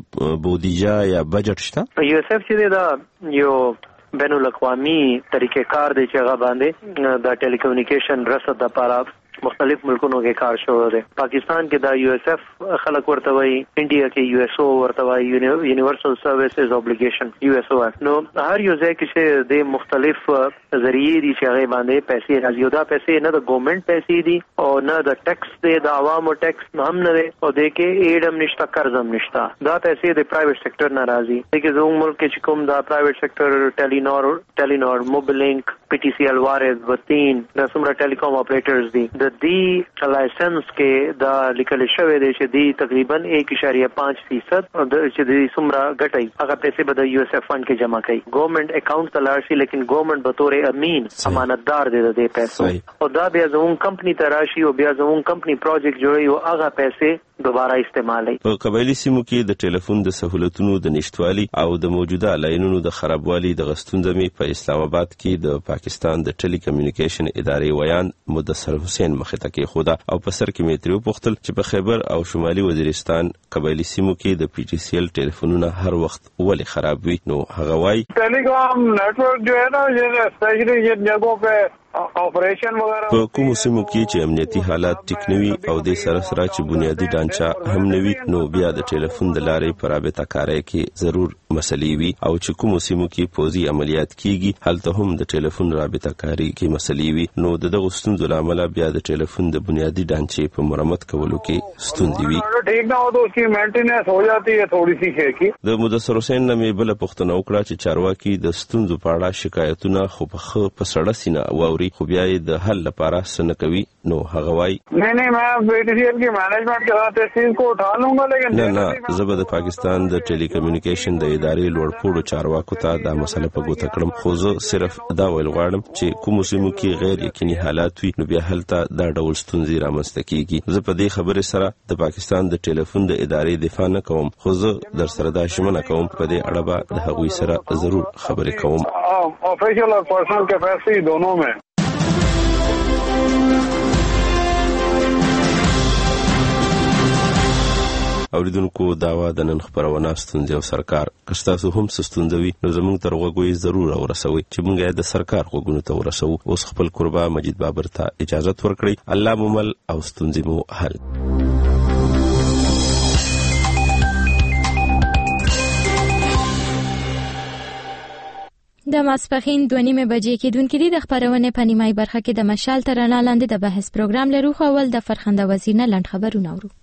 بودیجه یا بجټ شته؟ یو اس اف چې دا یو بین الاقوامی طریقې کار دی چې هغه باندې د ټیلیکومونیکیشن رسد لپاره مختلف ملکونو کې کار شوی دی. پاکستان کې دا یو اس اف خلک ورته وایي انډیا کې یو اس او ورته وایي یونیورسل سروسز اوبلیګیشن یو اس او نو هر یو ځای کې چې د مختلف ذریعې دي چې هغه باندې پیسې راځي دا پیسې نه د ګورنمنت پیسې دي او نه د ټیکس دی د عوامو ټیکس هم نه دی او د کې ایډ هم نشته قرض هم نشته دا پیسې د پرایویټ سېکټر نه راځي دغه زموږ ملک کې چې کوم دا پرایویټ سېکټر ټیلینور ټیلینور موبلینک پی ټی سی ایل وارز وتین د سمرا ټیلیکوم اپریټرز دي د دې لایسنس کې دا لیکل شوی دی چې دی تقریبا ایک اشاریه پانچ فیصد چې د سمرا غټي هغه پیسې به د یو اس اف فند کې جمع کوي ګورنمنت اکاؤنٹ ته لاړ شي لیکن ګورنمنت به تور امین امانتدار دی د دې پیسو او دا بیا زموږ کمپنی ته راشي او بیا زموږ کمپنی پروجیکټ جوړي او هغه پیسې دوباره استعمالي. په قبایلی سیمو کې د ټلیفون د سہولتونو د نشټوالي او د موجوده لاینونو د خرابوالي د غستوندمې په اسلام آباد کې د پاکستان د ټلی کمیونیکیشن ادارې ویان مدثر حسین مخه ته کې خوده او په سر کې میتریو پختل چې په خیبر او شمالي وزیرستان قبایلی سیمو کې د پی ټی سی ایل ټلیفونونه هر وخت ولې خراب وي نو هغه وای ټیلیکام نیټورک جو ہے نا یہ اسپیشلی یہ جگہوں پہ اپریشن وغیرہ په کوم سیمو کې چې امنیتي حالات ټیک نوي او د سره سره چې بنیادی ډانچه هم نوي نو بیا د ټلیفون د لارې پر رابطه کاري کې ضرور مسلې وي او چې کوم سیمو کې پوزي عملیات کیږي هلته هم د ټلیفون رابطه کاري کې مسلې وي نو دغه ستونزو لامل بیا د ټلیفون د بنیادی ډانچې په مرمت کولو کې ستونزې وي ٹھیک نہ ہو تو اس کی مینٹیننس ہو جاتی ہے تھوڑی سی ہے کی د مدثر حسین نامې بل پښتنه وکړه چې چارواکي د ستونزو په اړه شکایتونه خو په خ په سړه سینه واوري خو بیا د حل لپاره څه کوي نو هغه وای نه نه ما پی ټی سی ایل کی مینجمنٹ کے ساتھ اس چیز کو اٹھا لوں گا لیکن نه نه زه د پاکستان د ټلی کمیونیکیشن د ادارې لوړپوړو چارواکو ته دا مسله په ګوته کړم خو زه صرف دا ویل غواړم چې کوم سیمو کې غیر یقیني حالات وي نو بیا هلته دا ډول ستونزې رامنځته کیږي زه په دې خبره سره د پاکستان د ټلیفون د ادارې دفاع نه کوم خو زه در سره دا ژمنه کوم په دې اړه به د هغوی سره ضرور خبرې کوم افیشل اور پرسنل کیپیسٹی دونوں میں. اوریدونکو داوا د نن خبرونه ستونزې او سرکار کستاسو هم ستوندوي نو زموږ تر وګوي ضرور ورسوي چې موږ د سرکار وګونو ته ورسو. اوس خپل قربا مجید بابر ته اجازه ورکړي. الله ممل او ستونزې مو حل. د ماسپخین دوه نیمه بجې کې دونکې د خبرونه په نیمای برخه کې د مشال ترانه لاندې د بحث پروګرام لرو. خو اول د فرخنده وزیر نه لنډ خبرونه اورو.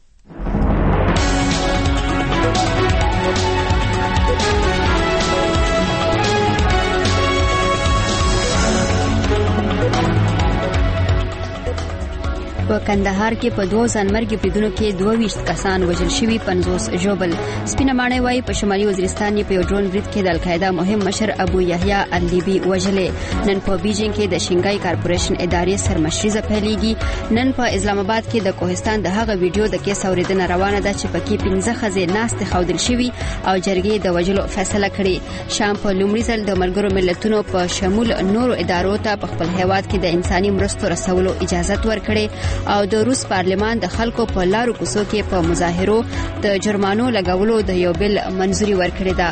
په کندهار کې په دوه ځانمرګي بریدونو کې دوه ویشت کسان وژل شوي، پنځوس ژوبل. سپینه ماڼۍ وايي په شمالي وزیرستان په یو ډرون برید کې د القاعده مهم مشر ابو یحیی اللیبی وژلې. نن په بیجینګ کې د شنګای کارپوریشن ادارې سرمشریزه پیلېږي. نن په اسلام آباد کې د کوهستان د هغه ویډیو د کیس اوریدنه روانه ده چې پکې پنځه ښځې ناستې ښودل شوي او جرګې د وژلو فیصله کړې. شام په لومړي ځل د ملګرو ملتونو په شمول نورو ادارو ته په خپل هیواد کې د انساني مرستو رسولو اجازه ورکړې او د روس پارلمان د خلکو په لارو کوڅو کې په مظاهرو د جرمانو لګولو د یو بل منځوري ورکړې ده.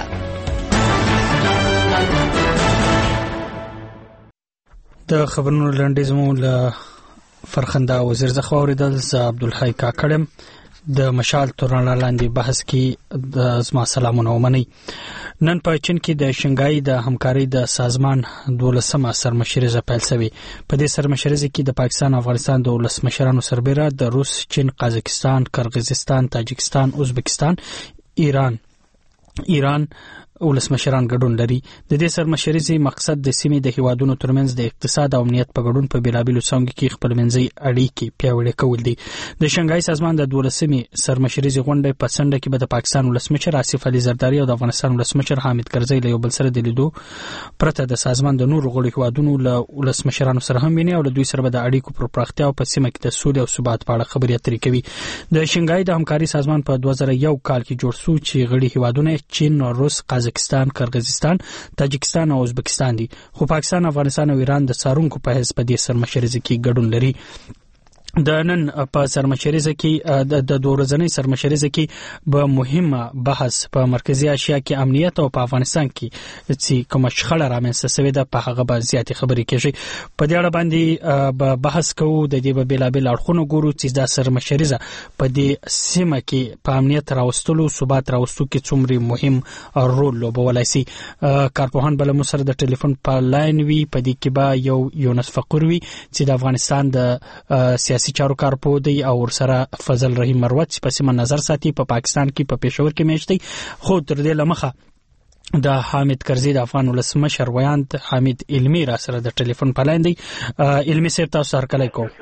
د خبرونو لنډیز مو له فرخنده وزیر زخوا اوریدل. زه عبدالحی کاکړم. د مشال تورانه لاندې بحث کې د زما سلامونه ومنئ. نن په چین کې د شنګای د همکارۍ د سازمان دولسمه سرمشریزه پیل شوې. په دې سرمشریزه کې د پاکستان او افغانستان د ولسمشرانو سربېره د روس، چین، قازقستان، قرغیزستان، تاجکستان، ازبکستان، ایران ایران ولسمشران ګډون لري. د دې سرمشریزې مقصد د سیمې د هیوادونو ترمنځ د اقتصاد او امنیت په ګډون په بیلابیلو څانګو کې خپلمنځي اړیکې پیاوړې کول دي. د شنګای سازمان د دولسمې سرمشریزې غونډې په څنډه کې به د پاکستان ولسمشر آصف علي زرداری او د افغانستان ولسمشر حامد کرزی له یو بل سره د لیدو پرته د سازمان د نورو غړو هیوادونو له ولسمشرانو سره هم ویني او له دوی سره به د اړیکو پر پراختیا او په سیمه کې د سولې او ثبات په اړه خبرې اترې کوي. د شنګای د همکاري سازمان په دوه زره یو کال کې جوړ شو چې غړي هیوادونه چین، روس، قازقستان، قرغیزستان، تاجکستان او ازبکستان دي. خو پاکستان، افغانستان او ایران د څارونکو په حیث په دې سرمشریزه کې ګډون لري. د نن په سرمشریزه کې د دوه ورځنۍ سرمشریزه کې به مهمه بحث په مرکزی اسیا کې امنیت او په افغانستان کې چې کوم شخړه رامنځته شوې ده په هغه به زیاتې خبرې کیږي. په دې اړه باندې به بحث کوو. د دې به بېلابېل اړخونه ګورو چې دا سرمشریزه په دې سیمه کې په امنیت راوستلو، ثبات راوستلو کې څومره مهم رول لوبولی شي. کارپوهان بل مو سره د ټلیفون په لاین وي. په دې کې به یو یونس فقور وي چې د افغانستان د سیاسي چارو کارپوه دی او ورسره فضل رحیم مروت چې په سیمه نظر ساتي په پاکستان کې په پېښور کې میشت دی. خو تر دې لمخه د حامد کرزی د افغان ولسمشر ویاند حامد علمی را سره د ټلیفون په لاین دی. علمی صاحب تاسو هر کله کو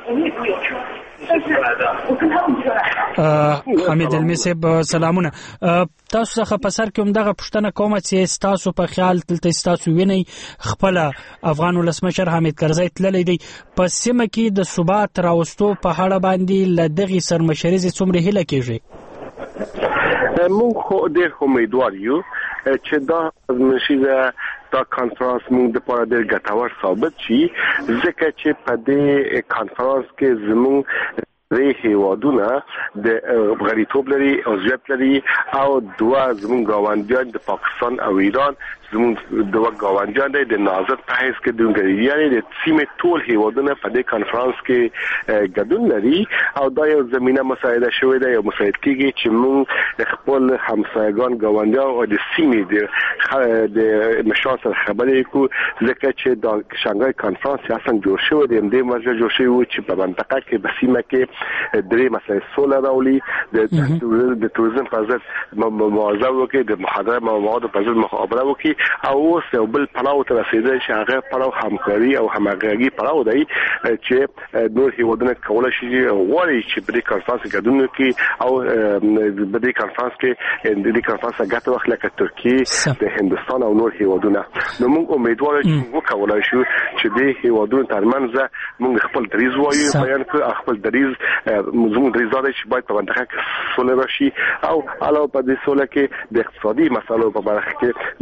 حمید علمی صاحب سلامونه. تاسو څخه په سر کې هم دغه پوښتنه کوم چې تاسو په خیال دلته تاسو وینئ خپل افغان ولسمشر حامد کرزی تللی دی په سیمه کې د ثبات راوستو په اړه باندې له دغې سرمشریزې څومره هیله کېږي؟ موږ خو ډېر امیدوار یو چې دا سرمشریزه دا کانفرنس موږ د پاره ډېر ګټور ثابت شي ځکه چې په دې کانفرنس کې زموږ ری هیوادونه د غړیتوب لري او ځواک لري او دوه زموږ ګاونډیان د پاکستان او ایران زموږ دوه ګاونډیان د ناظر په حیث کې د ګریډیانې د سیمې ټول هیوادونه په دې کانفرنس کې ګډون لري او دا یو زمينه مساعده شوې ده. یو مساعد کېږي چې موږ خپل همسایگان ګاونډیان او د سیمې د د مشال سره خبرې کوو ځکه چې دا شانګهای کانفرنس اصلا جوړ شوی دی. د مرجع جوړ شوی و چې په منطقه کې په سیمه کې درې مسایل سوله راولي د د توریزم په ضد مبارزه وکړي، د محاضره مواد په ضد مخابره وکړي او اوس یو بل پړاو ته رسیدل چې هغه پړاو همکاري او همغږي پړاو دی چې نور هیوادونه کولای شي غواړي چې په دې کانفرنس کې ګډون وکړي او په دې کانفرنس کې د دې کانفرنس څخه وخت لکه ترکیه، د هندستان او نور هیوادونه. نو موږ امیدوار یو چې موږ کولای شو چې د هیوادونو ترمنځ موږ خپل دریځ وایو، بیان کړو خپل دریځ موږ دریځ دا چې باید په منطقه کې سوله راشي او علاوه په دې سوله کې د اقتصادي مسایلو په اړه کې موږ د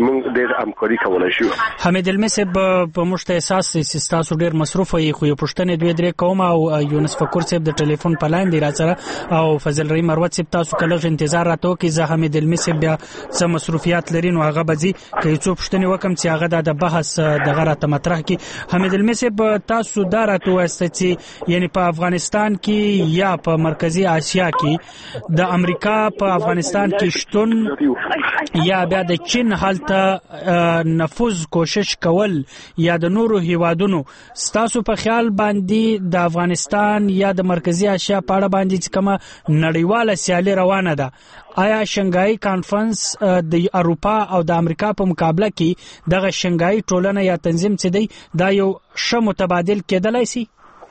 ډېر همکاري کولای شو. حمید علمي صاحب په مشته احساس چې تاسو ډېر مصروف یې خو یو پښتنې دوی درې کوم او یونس فکر صاحب د ټلیفون په لاین دی را سره او فضل رحیم مروت صاحب تاسو کله انتظار راته کوي زه حمید علمي صاحب بیا څه مصروفیات لري نو هغه بځي که څو پښتنې وکم چې هغه د بحث دغه راته مطرح کی. حمید علمي صاحب تاسو دا راته واسطه چې یعنی په افغانستان کې یا په مرکزی آسیا کې د امریکا په افغانستان کې شتون یا بیا د چین حالت نفوذ کوشش کول یا د نورو هیوادونو ستاسو په خیال باندې د افغانستان یا د مرکزی آسیا په اړه باندې چې کومه نړیواله سیالي روانه ده آیا شنګای کانفرنس د اروپا او د امریکا په مقابله کې دغه شنګای ټولنه یا تنظیم چې دی دا یو ښه متبادل کېدلای شي؟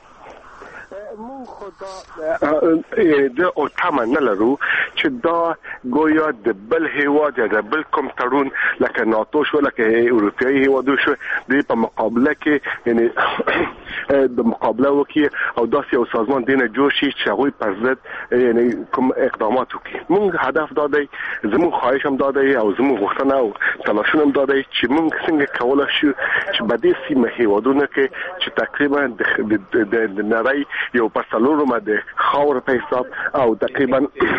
مون خدا د او تمه نه لرو چې دا گویا د بل هیواد یا د بل کوم تړون لکه ناتو شو لکه اروپایي هیوادو شو د په مقابله کې یعنی د مقابله وکي او داسې یو سازمان دینه جوړ شي چې هغه پر ضد یعنی کوم اقدامات وکړي. مونږ هدف دا دی زموږ خواهش هم دا دی او زموږ غوښتنه او تلاشونه هم دا دی چې مونږ څنګه کولای شو چې په دې سیمه هیوادونو کې چې تقریبا د نړۍ یو په څلورو باندې خاور په حساب او تقریبا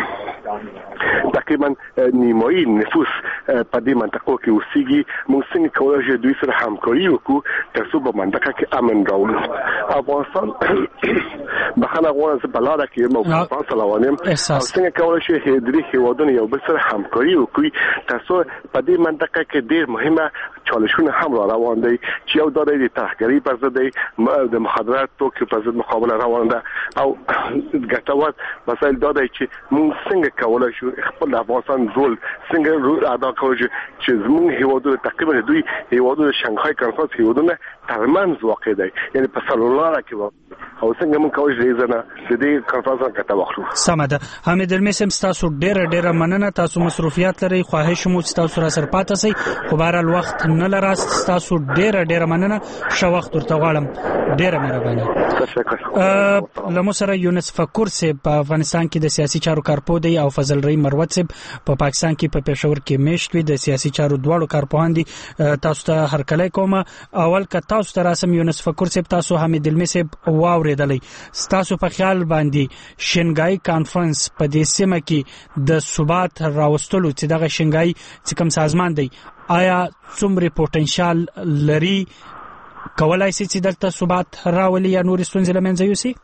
تقریبا نیمایي نفوس په دې منطقو کې اوسېږي. موږ څنګه کولای شو دوی سره همکاري وکړو ترڅو په منطقه کې امن راوړو. افغانستان بخښنه غواړم چې په لاره کې مو افغانستان روانم او څنګه کولای شو چې درې هیوادونه یو بل سره همکاري وکړي ترڅو په دې منطقه کې ډېر مهمه چالشونه هم را روان دي چې یو دا د ترهګرۍ پر ضد دی د مخدرات توکو پر ضد مقابله روان ده او ګټور مسایل دا دی چې موږ څنګه کولای شو خپل افغانستان رول څنګه ادا کولای شو چې زموږ هیوادونه تقریبا دوی هیوادونه شنغهای کانفرنس هیوادونه ترمنځ واقع دی یعنی په سلولاره کې او څنګه موږ کولای شو ځنه د دې کانفرنس ګټه واخلو. سمه ده. حمید علمي صاحب تاسو ډېر ډېر مننه تاسو مصروفیات لري خواهش مو چې تاسو را سره پاتې سئ خو بهرحال وخت نه لراست تاسو ډېر ډېر مننه شو وخت ورته غواړم ډېر مهرباني. تشکر. لمو سره یونس فکر صاحب په افغانستان کې د سیاسي چارو کارپو دی او فضل رحیم مروت صاحب په پاکستان کې په پېښور کې میشت وي د سیاسي چارو دواړو کارپوهان دي. تاسو ته هرکلی کوم. اول که تاسو ته راسم یونس فکر صاحب تاسو حمید علمي صاحب واورېدلی ستاسو په خیال باندې شنګای کانفرنس په دې سیمه کې د ثبات راوستلو چې دغه شنګای چې کوم سازمان دی آیا څومره پوتنشل لري کولای شي چې دلته ثبات راولي یا نور ستونزې له منځه یوسي؟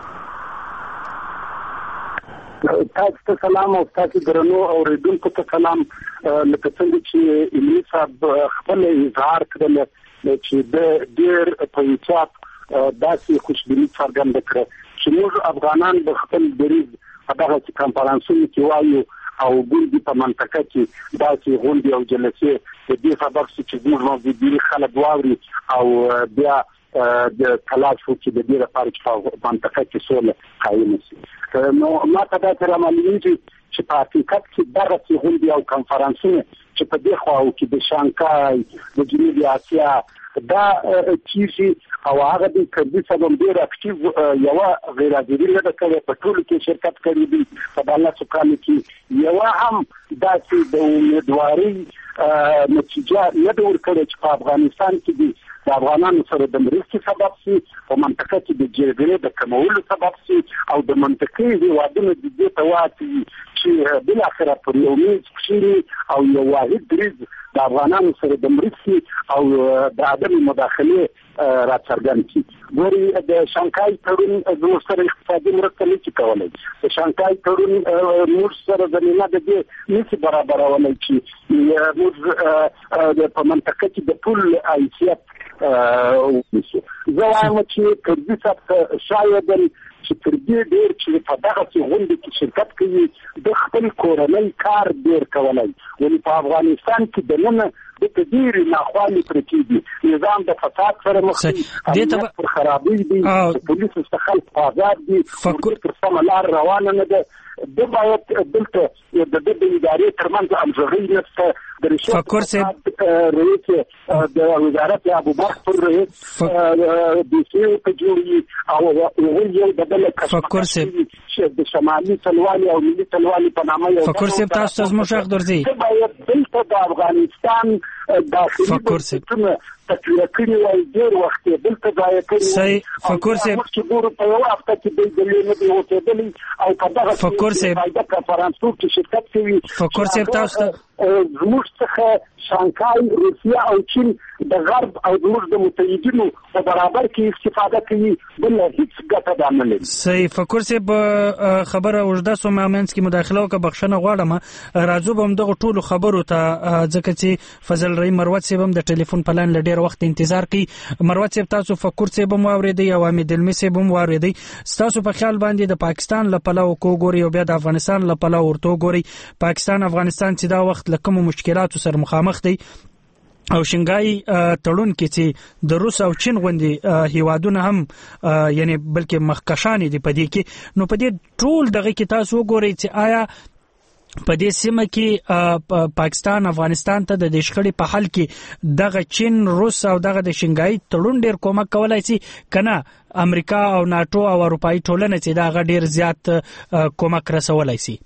تاسو ته سلام او تاسو درنو اوریدونکو ته سلام. لکه څنګه چې علمي صاحب خپل اظهار کړل چې د ډېر په ایجاد داسې خوشبیني څرګنده کړه چې موږ افغانان د خپل دریځ په دغه کانفرنسونو کې وایو او ګوندي په منطقه کې داسې غونډې او جلسې د دې سبب چې موږ موجودي خلک واوري او بیا د تلاش وکړي د دې لپاره چې په منطقه کې سوله قایم شي. نو ما ته دا تر معلومیږي چې په حقیقت کې دغه غونډې او کانفرنسونه چې په دې خواو کې د شانګهای د جنوبي اسیا دا چیزي او هغه د کډي سبب ډیر اکټیو یو غیر حاضري نه کوي په ټولو کې شرکت کوي په دغه څوکانو کې یو هم داسې د امیدواري نتیجه نه ورکړي چې په افغانستان کې دي د افغانانو سره د مرستې سبب شي په منطقه کې د جګړې د کمولو سبب شي او د منطقې هیوادونو د دې تواتي چې بل اخره پر یو میز کښیني او یو واحد دریځ د افغانانو سره د مرستې او د عدم مداخله را څرګند کړي. ګوري د شانګهای تړون زموږ سره اقتصادي مرسته نشي کولای. د شانګهای تړون موږ سره زمینه د دې نشي برابرولای چې موږ په منطقه کې د ټول حیثیت زه وایم چې کړي څه شاید چې تر دې ډېر چې په دغه غونډه کې شرکت کوي د خپل کورنۍ کار ډېر کولای. ولې په افغانستان کې د نن د تدبیر ناخوالي پرې دي نظام د فساد سره مخ دي د خرابې دي پولیس څخه آزاد دي فکر تر سم لار روانه نه ده. د باید دلته د د ادارې ترمنځ همغږي نشته. د فکر صاحب رئیس د وزارت ابو بکر رئیس د سیو په جوړي او یو د بل فکر صاحب د شمالي تلوالي او ملي تلوالي په نامه یو فکر صاحب تاسو زموږ شخ درځي باید دلته د افغانستان داخلي بنسټونه تقویه کړي وای ډېر وخت یې دلته ځای کړي صحیح فکر سي چې ګورو په یو هفته کې د دې نه دی وته او کله فکر سي فائدہ کنفرانسو کې شرکت کوي فکر سي تاسو زموږ څخه شانګهای روسیا او چین د غرب او زموږ د متحدینو په برابر کې استفاده کوي بل هیڅ ګټه نه لري. صحیح فکر سي خبره وجده سو مامنس کې مداخله او بخښنه غواړم راځو به دغه ټولو خبرو ته ځکه چې فضل رحیم مروت سي هم د ټلیفون پلان لډیر وخت انتظار کوي. مروت سي تاسو فکر سي به مو اوریدي او امید علمي سي به مو اوریدي تاسو په خیال باندې د پاکستان لپاره کو ګوري او بیا د افغانستان لپاره ورته ګوري پاکستان افغانستان چې دا وخت لکه مشکلاتو سره مخامخ دي او شنګای تړون کې چې د روس او چین غوندي هیوادونه هم یعنی بلکې مخکشان دي پدې کې نو پدې ټول دغه کې تاسو وګورئ چې آیا په دې سیمه کې پاکستان افغانستان ته د دشخړې په حل کې دغه چین روس او دغه د شنګای تړون ډیر کومک کولای شي کنه امریکا او ناتو او اروپאי ټولنه چې دا ډیر زیات کومک رسولای شي.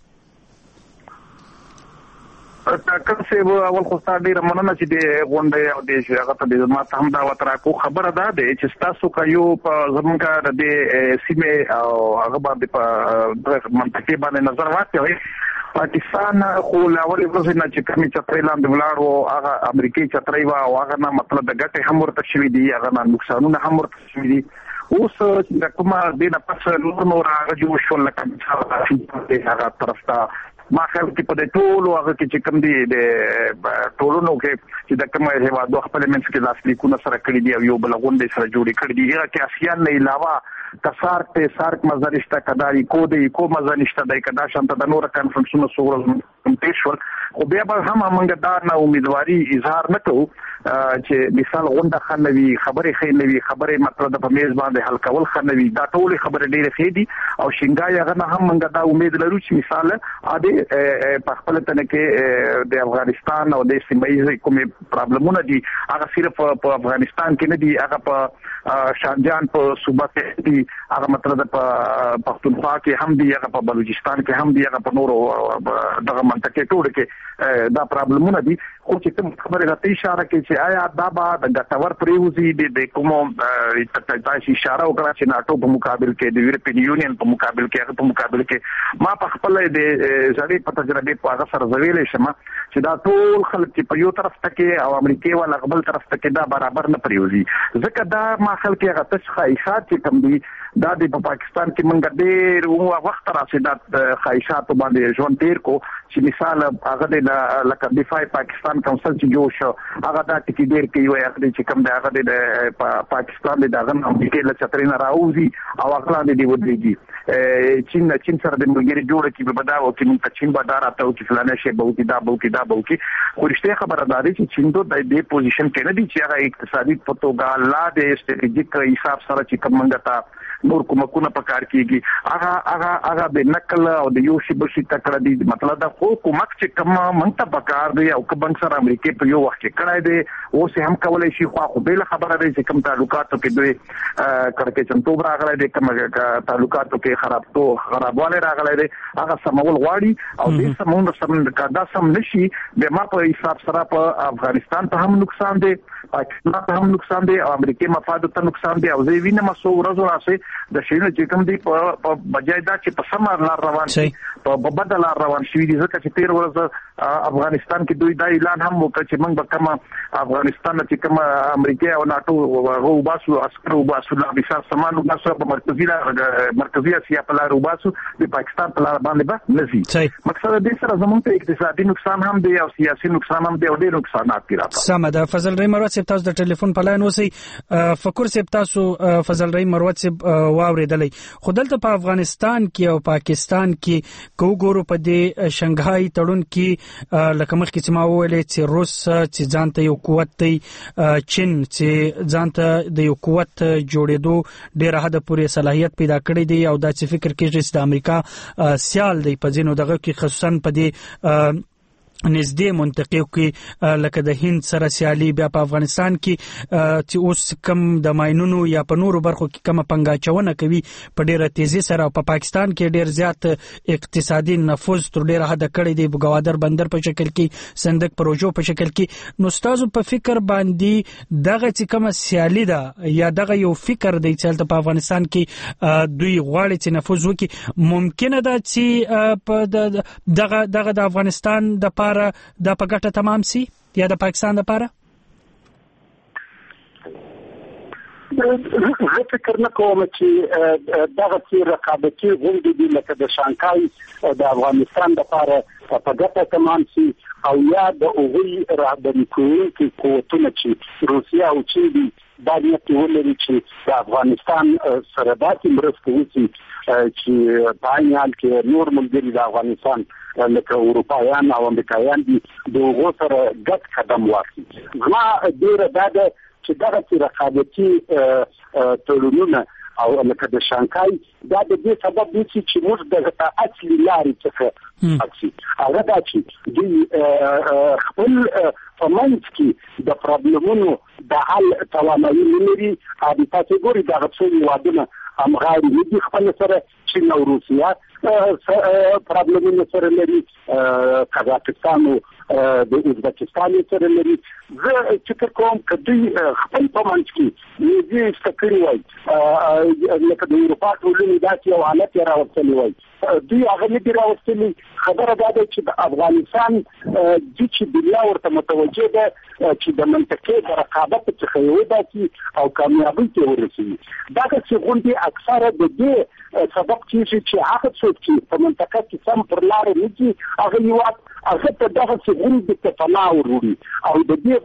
ټاکل سی اول خو ستاسو ډیره مننه چې د غونډې او د هغه ته د ما ته هم دا وتراکو خبره ده چې تاسو کایو په زمونږه د سیمه او هغه باندې په منطقه باندې نظر واچوي. پاکستان خو لاول ورځ نه چې کمی چترې لاندې ولاړو هغه امریکایي چترې وا او هغه نه مطلب د ګټې هم ورته شوي دي هغه نه نقصانونه هم ورته شوي دي. اوس د کومه د نه پس نور نور هغه جوړ شو لکه هغه طرف ته ما خیال کې په دې ټولو هغه کې چې کوم دي د ټولونو کې چې د کومه هیواد خپل منځ کې لاس لیکونه سره کړی دي او یو بل غونډې سره جوړې کړې دي هغه کې آسیان نه علاوه کسارک ته سارک مزارشته کداري کو دی کو مزانشته د کدا شانته د نور کانفرنسونو سوغل کمپټیشن خو بیا به هم موږ دا نه امیدواري اظهار نکوو چې مثال غونډه خنوي خبرې خېنوي خبرې مطلب په میز باندې حل کول خنوي دا ټول خبرې ډېرې خې دي او شینګای هغه نه هم موږ دا امید لرو چې مثال اده په خپل تنه کې د افغانستان او د سیمایي کومې پرابلمونه دي هغه صرف په افغانستان کې نه دي هغه په شارجان په صوبه کې دي هغه مطلب په پښتونخوا کې هم دي هغه په بلوچستان کې هم دي هغه په نورو دغه منطقې ټول کې دا پرابلمونه دي خو چې کوم خبره راته اشاره کوي چې آیا دا به د ګټور پریوزي د کومو تاسو اشاره وکړه چې ناتو په مقابل کې د یورپین یونین په مقابل کې هغه په مقابل کې ما په خپل د ځړې په تجربه په هغه سره زویلې شم چې دا ټول خلک چې په یو طرف ته کې او امریکای ولا غبل طرف ته کې دا برابر نه پریوزي ځکه دا ما خلک هغه تشخیصات چې کوم دي دا د پاکستان کې منګ ډېر او وخت راځي دا خیشات باندې ژوند تیر کو چې مثال هغه د لکه دفاع پاکستان کونسل چې جوړ شو هغه دا ټکی ډېر کوي وایي هغه چې کوم دا هغه د پاکستان د دغه امریکای له چترینه راوځي او هغه لاندې دی ودرېږي چین چین سره د ملګری جوړ کی به بداو چې موږ چین به دارته او چې فلانه شی به وکي دا به وکي دا به وکي خو رښتیا خبره ده چې چین د دې پوزیشن کې نه دي چې هغه اقتصادي په توګه لا د استراتیژیک حساب سره چې کوم منګه نور کومکونه پکار کیږي هغه هغه هغه د نقل او د یو شی بشي تکړه دي مطلب دا خو کومک چې کوم مونږ ته پکار دی او کوم سره امریکای په یو وخت کې کړای دی او سه هم کولای شي خو خو به خبره ده چې کوم تعلقاتو کې دوی کړکې چنتوب راغلی دی کوم تعلقاتو کې خراب تو خرابواله راغلی دی هغه سمول غواړي او دې سمون سم کدا سم نشي به ما په حساب سره په افغانستان ته هم نقصان دی پاکستان ته هم نقصان دی او امریکای مفاد ته نقصان دی او زه وینم سو ورځو راځي د شینو چې کوم دی په بجای دا چې په سمار لار روان شي په بدل لار روان شي دي ځکه چې تیر ورځ افغانستان کې دوی دا اعلان هم وکړ چې موږ به کوم افغانستان چې کوم امریکا او ناتو او باسو عسكر او باسو لا بشار سامان او باسو په مرکزی مرکزی اسیا په لار او باسو د پاکستان په لار باندې به نزي مقصد دې سره زموږ ته اقتصادي نقصان هم دی او سیاسي نقصان هم دی او ډېر نقصانات دي راځي. سم ده فضل رحیم مروت صاحب تاسو د ټلیفون په لاین اوسئ فکر صاحب تاسو فضل رحیم مروت صاحب واوریدلې خو دلته په افغانستان کې او پاکستان کې کو ګورو په دې شنګهای تړون کې لکه مخکې چې ما وویلې چې روس چې ځانته یو قوت دی چین چې ځانته د یو قوت جوړېدو ډېر حد پورې صلاحیت پیدا کړی دی او دا چې فکر کېږي چې د امریکا سیال دی په ځینو دغه کې خصوصا په دې نږدې منطقې کې لکه د هند سره سیالي بیا په افغانستان کې چې اوس کم د ماینونو یا په نورو برخو کې کومه پنګاچونه کوي په ډیره تیزی سره او په پا پاکستان کې ډیر زیات اقتصادي نفوذ تر ډیره حد کړی دی بګوادر بندر په شکل کې صندوق پروژو په شکل کې نو تاسو په فکر باندې دغه چې کومه سیالي ده یا دغه یو فکر دی چې په افغانستان کې دوی غواړي چې نفوذ وکړي ممکنه ده چې په دغه دغه د افغانستان د د په ګټه تمام سي یا د پاکستان لپاره؟ زه فکر نه کوم چې دغه چې رقابتي غونډې دي لکه د شانګهای د افغانستان لپاره په ګټه تمام سي او یا د هغوی رهبري کوونکي قوتونه چې روسیه او چین دي باید یې ولري چې د افغانستان سره داسې مرسته وشي چې په عین حال کې نور ملګري د افغانستان لکه اروپایان او امریکایان دي د هغو سره ګډ قدم واخلي. زما ډېره دا ده چې دغه رقابتي تړونونه او لکه د شانګهای دا د دې سبب دي چې موږ د اصلي لارې څخه اکسي هغه دا چې دوی خپل په منځ کې د پرابلمونو د حل توانایي نه لري او تاسو ګورئ دغه څو وادونه همغاري دي خپل سره چین او روسیه پرابلمونه سره لري قزاقستان او د ازبکستان سره لري. زه فکر کوم چې دوی خپل په منځ کې یې ستکړي وای لکه د اروپا ټولنې داسې یو حالت راوستلی وای دوی هغه نه دي راوستلي. خبره دا ده چې د افغانستان دي چې دنیا ورته متوجه ده چې د منطقې د رقابت څخه یې وباسي او کامیابۍ ته ورسوي. دغسې غونډې اکثره د دې سبب کېږي چې هغه څوک چې په منطقه کې سم پر لارې نه ځي هغه هېواد هغه ته دغسې غونډې ته پناه وروړي او د دې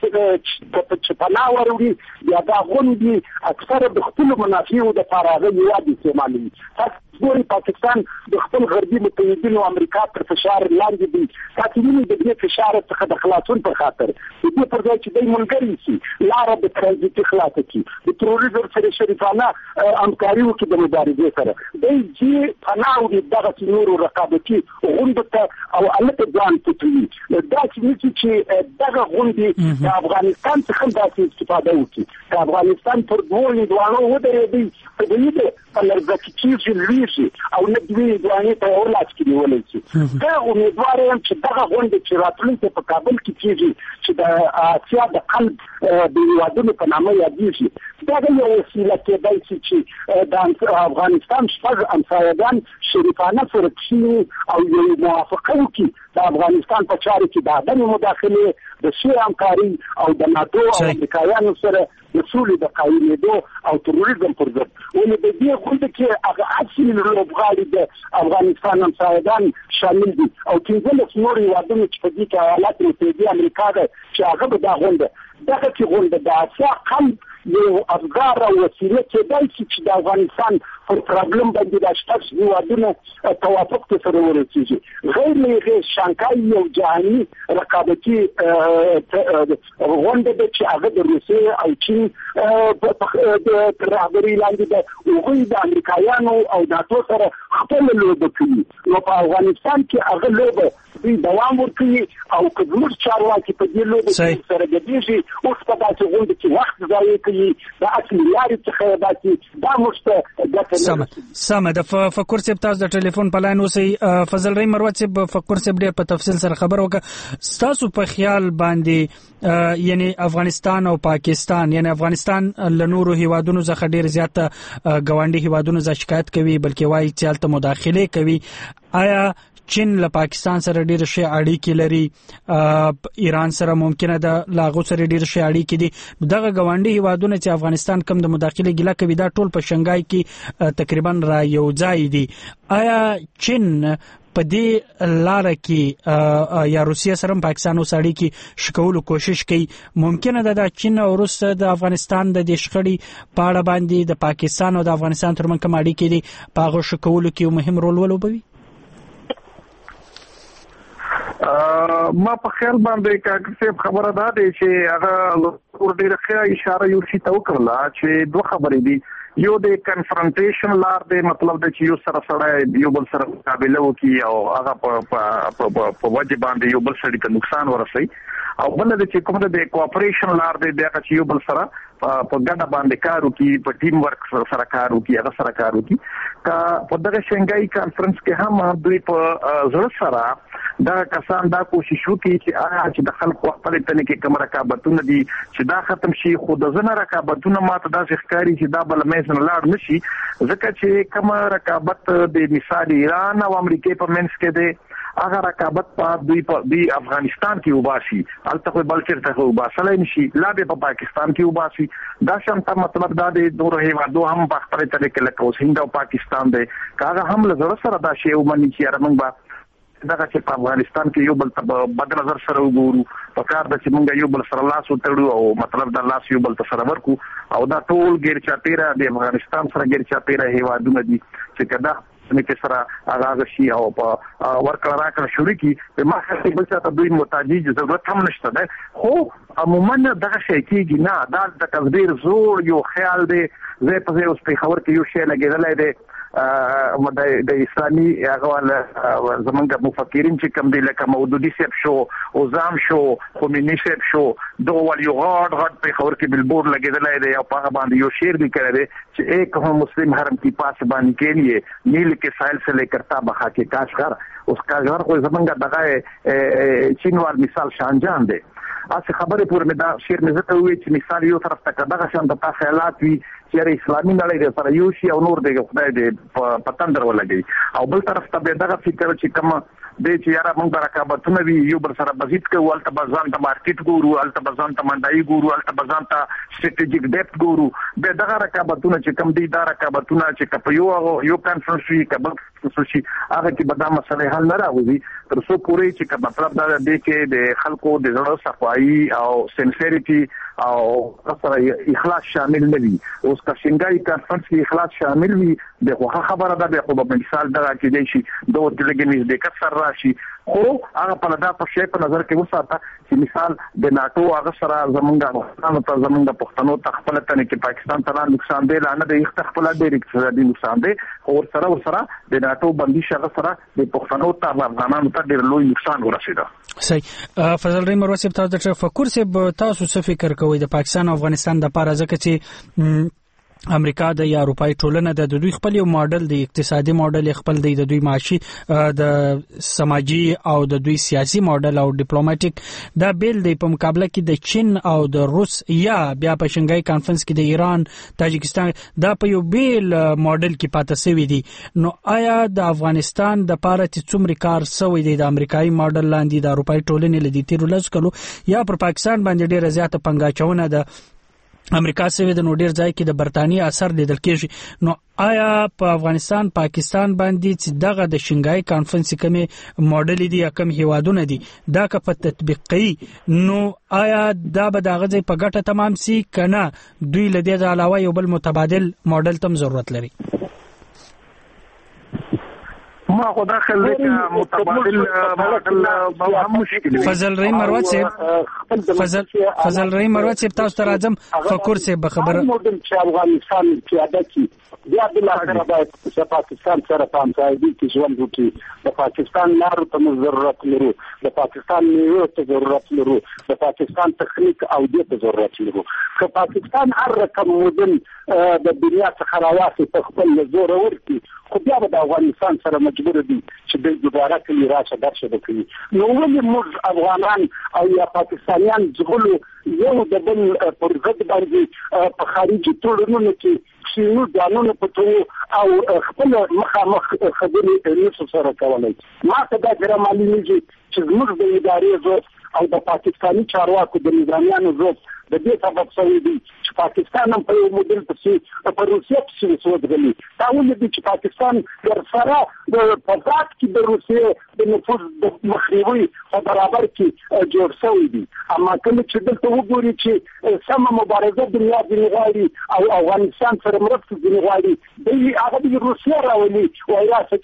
غونډو چې پناه وروړي بیا دا غونډې اکثره د خپلو منافعو دپاره هغه هېواد استعمالوي. ګوري پاکستان د خپل غربي متحدینو امریکا تر فشار لاندې دي تاسو وینئ د دې فشار څخه د خلاصون په خاطر د دې پر ځای چې دوی ملګري شي لاره د ترانزیتي خلاصه کړي د تروریزم سره شریفانه همکاري وکړي د مبارزې سره دوی چې پناه وړي دغسې نورو رقابتي غونډو ته او هلته ځان پټوي. داسې نیسي چې دغه غونډې د افغانستان څخه داسې استفاده وکړي د افغانستان پر دوو هندوانو ودرېدی په دوی د په لرګه کې کېږي لویږي او نه دوی هندوانې ته یو لاس کې نیولی شي. زه امیدواره یم چې دغه غونډې چې راتلونکې په کابل کې کېږي چې د اسیا د قلب د هېوادونو په نامه یادېږي دغه یو وسیله کېدی شي چې د افغانستان شپږ همسایګان شریفانه سره کښېني او یو موافقه وکړي د افغانستان په چارو کې د عدم مداخلې د شی همکاري او د ناټو او امریکایانو سره د سولې د قایمېدو او تروریزم پر ضد. ولې د دې غونډې کې هغه اصلي لوبغاړي د افغانستان همسایګان شامل دي او پنځلس نور هېوادونه چې په دې کې ایالات متحده امریکا ده چې هغه به دا غونډه دغه چې غونډه د اسیا قلب یو افغار او وسیله کېدای شي چې د افغانستان پر پرابلم باندې د شپږ هېوادونه توافق ته سره ورسېږي. غیر له هغې شانګهای یو جهاني رقابتي غونډه ده چې هغه د روسیې او چین تر رهبرۍ لاندې ده. هغوی د امریکایانو او ناټو سره خپله لوبه کوي نو په افغانستان کې هغه لوبه دوی دوام ورکوي او که زموږ چارواکي په دې لوبه کې سره ګډېږي اوس په داسې غونډه کې وخت ضایع کوي د اصلي لارې څخه یې باسي دا موږ ته ګټه سمه سمه د فکر صاحب تاسو د ټلیفون په لاین اوسئ. فضل رحیم مروت صاحب فکر صاحب ډېر په تفصیل سره خبر وکړه. ستاسو په خیال باندې یعنی افغانستان او پاکستان یعنی افغانستان له نورو هیوادونو څخه ډېر زیات ګاونډي هیوادونو څخه شکایت کوي بلکې وایي چې هلته مداخله کوي. آیا چین له پاکستان سره ډېر ښې اړیکې لري ایران سره ممکنه ده له هغو سره ډېر ښې اړیکې دي دغه ګاونډي هیوادونه چې افغانستان کم د مداخلې ګیله کوي دا ټول په شنګهای کې تقریبا را یو ځای دي. آیا چین په دې لاره کې یا روسیه سره پاکستان اوس اړیکې ښه کولو کوشش کوي ممکنه ده د چین او روس د افغانستان د دې شخړې په اړه باندې د پاکستان او د افغانستان ترمنځ کوم اړیکې دي په هغو ښه کولو کې یو مهم رول ولوبوي؟ ما په خیال باندې کاکر صاحب خبره ده چې هغه ډېره ښه اشاره یو شي ته وکړله چې دوه خبرې دي یو د کنفرنټیشن لار دی، مطلب د چې یو سره سره یو بل سره مقابله وکړي او هغه په په وجه باندې یو بل سړي ته نقصان ورسوي، او بل د چې کوم د کوآپریشن لار دی بیا چې یو بل سره په ګډه باندې کار وکړي، په ټیم ورک سره کار وکړي، هغه سره کار وکړي. کا په دغه شنګای کانفرنس کې هم دوی په زړه سره دا کسان دا کوشش وکړي چې آیا چې د خلکو خپل تنه کې کوم رقابتونه دي چې دا ختم شي، خو د زنه رقابتونه ماته دا ښکاری چې دا بل مېز نه لاړ نشي، ځکه چې کوم رقابت د مثال ایران او امریکا په منځ کې دی، هغه رقابت په دوی په دوی افغانستان کې وباسي، البته خو بل چیرته وباسلای نشي، لا به په پاکستان کې وباسي. دا شانته مطلب دا د نور هیوادو هم په خپل طریقې لکه اوس هند او پاکستان دی، کاغه هم له زړه سره دا شی ومني چې موږ به دغه چې په افغانستان کې یو بل ته بد نظر سره وګورو، په کار د چې موږ یو بل سره لاس وتړو او مطلب دا لاس یو بل ته سره ورکو، او دا ټول غیر چاپیره د افغانستان سره غیر چاپیره هیوادونه دي چې کدا چې سره آغاز شي او په ورکړه راکړه شروع کی په مخه بل څه ته دوی محتاجي ضرورت هم نشته ده. خو عموما دغه شی کېږي نه، دا د تقدیر زور یو خیال دی، زه په اوس په خبر کې یو شی لګیدلای دی د اسلامي هغه زمونږ مفکرین چې کوم دي لکه مودودي صاحب شو، اوزام شو، خمینی صاحب شو، دغه ول یو غاټ غاټ په خبر کې بلبورډ لګیدلای دی او په باندې یو شعر لیکلی دی چې ایک هم مسلم حرم کی پاسبانی کے لیے نیل کے ساحل سے لے کر تا بخا کے کاشغر، اس کاشغر کو زمونږ دغه چینوال مثال شانجان دی. اسی خبره پورې مې دا شعر مې زته وی چې مثال یو طرف ته دغه شان د خیالات وي چې اسلامي نړۍ سره یو شی او نور دی خدای دې په تندر ولګي، او بل طرف ته دغه فکر چې کوم د چې یاره موږ رقابتونه وی یو بل سره بزید کوو، الته بزان ته مارکیټ ګورو، الته بزان ته منډای ګورو، الته بزان ته سټریټیجیک ډیپت ګورو، به دغه رقابتونه چې کوم دي دا رقابتونه چې کپ یو یو کانفرنس وی کبل شي هغه کې به دا مسله حل نه راوځي تر څو پورې چې کوم مطلب دا دی کې د خلکو د زړه صفایي او سنسریټي او سره اخلاص شامل نه وي. اوس کا شنګای کانفرنس کې اخلاص شامل وي د خو خبره ده به خو په مثال دا کې دی شي دوه ټلګنیز د کثر راشي، خو هغه په لدا په شی په نظر کې وساته چې مثال د ناتو هغه سره زمونږ افغانستان ته زمونږ پښتنو ته خپل تنه کې پاکستان ته نقصان دی، نه د یو خپل ډیر اقتصادي نقصان دی، او سره سره د ناتو بندیش هغه سره د پښتنو ته افغانانو ته ډیر لوی نقصان ورسېده. صحیح. فضل رحیم وروسته تاسو د تفکر سه تاسو څه فکر کوئ د پاکستان او افغانستان د لپاره، ځکه چې امریکا د یا اروپای ټولنه د دوی خپل یو ماډل دی، اقتصادي ماډل خپل دی، د دوی معاشي د سماجی او د دوی سیاسي ماډل او ډیپلوماټیک دا بیل دی په مقابله کې د چین او د روس یا بیا په شنګای کانفرنس کې د ایران، تاجکستان دا په یو بیل ماډل کې پاتې شوی دی. نو آیا د افغانستان د لپاره چې څومره کار شوی دی د امریکایي ماډل لاندې د اروپای ټولنې لدی تیر لږ کلو یا پر پاکستان باندې ډیره زیاته پنګاچونه ده امریکا سوي د نو ډیر ځای کې د برتانیې اثر لیدل کېږي. نو آیا په افغانستان پاکستان باندې چې دغه د شنګای کانفرنس کومه ماډل دی یا کوم هیوادونه دي دا که په تطبیق کوي، نو آیا دا به دغه ځای په ګټه تمام سي کنه دوی له دې علاوه یو بل متبادل ماډل تم ضرورت لري؟ ما خو داخل لکه متبادل ماډل به هم مشکل. فضل رحیم مروت صاحب فضل فضل رحیم مروت صاحب تاسو ته راځم فکر صاحب به خبره ماډل چې افغانستان کې ادا کی بیا د لاره باید چې پاکستان سره په همکارۍ کې ژوند وکړي، د پاکستان لارو ته ضرورت لرو، د پاکستان میوو ته ضرورت لرو، د پاکستان تخنیک او دې ته ضرورت لرو. که پاکستان هر رقم مدن د دنیا څخه راواسي په خپل زور ورکی، خو بیا به د افغانستان سره مجبور دي چې د دوباره کلی راشه درشه وکړي. نو ولې موږ افغانان او یا پاکستانیان ځغلو یو د بل پر ضد باندې په خارجي ټولنو کې شنو ځانونه پټو او خپل مخامخ خبرې نشو سره کولای؟ ما ته دا ډېر معلومیږي چې موږ د ادارې ضعف او د پاکستاني چارواکو د نظامیانو ضعف د دې سبب شوی دی چې پاکستان هم په یو موډل پسې په روسیې پسې وسودغلي. دا ولې دی چې پاکستان در سره د فضات کې د روسیې د نفوذ د مخنیوي په برابر کې جوړ شوی دی. اما کله چې دلته وګوري چې سمه مبارزه دنیا ځینې غواړي او افغانستان سره مرسته ځینې غواړي، دوی هغه د روسیې راولي وایي چې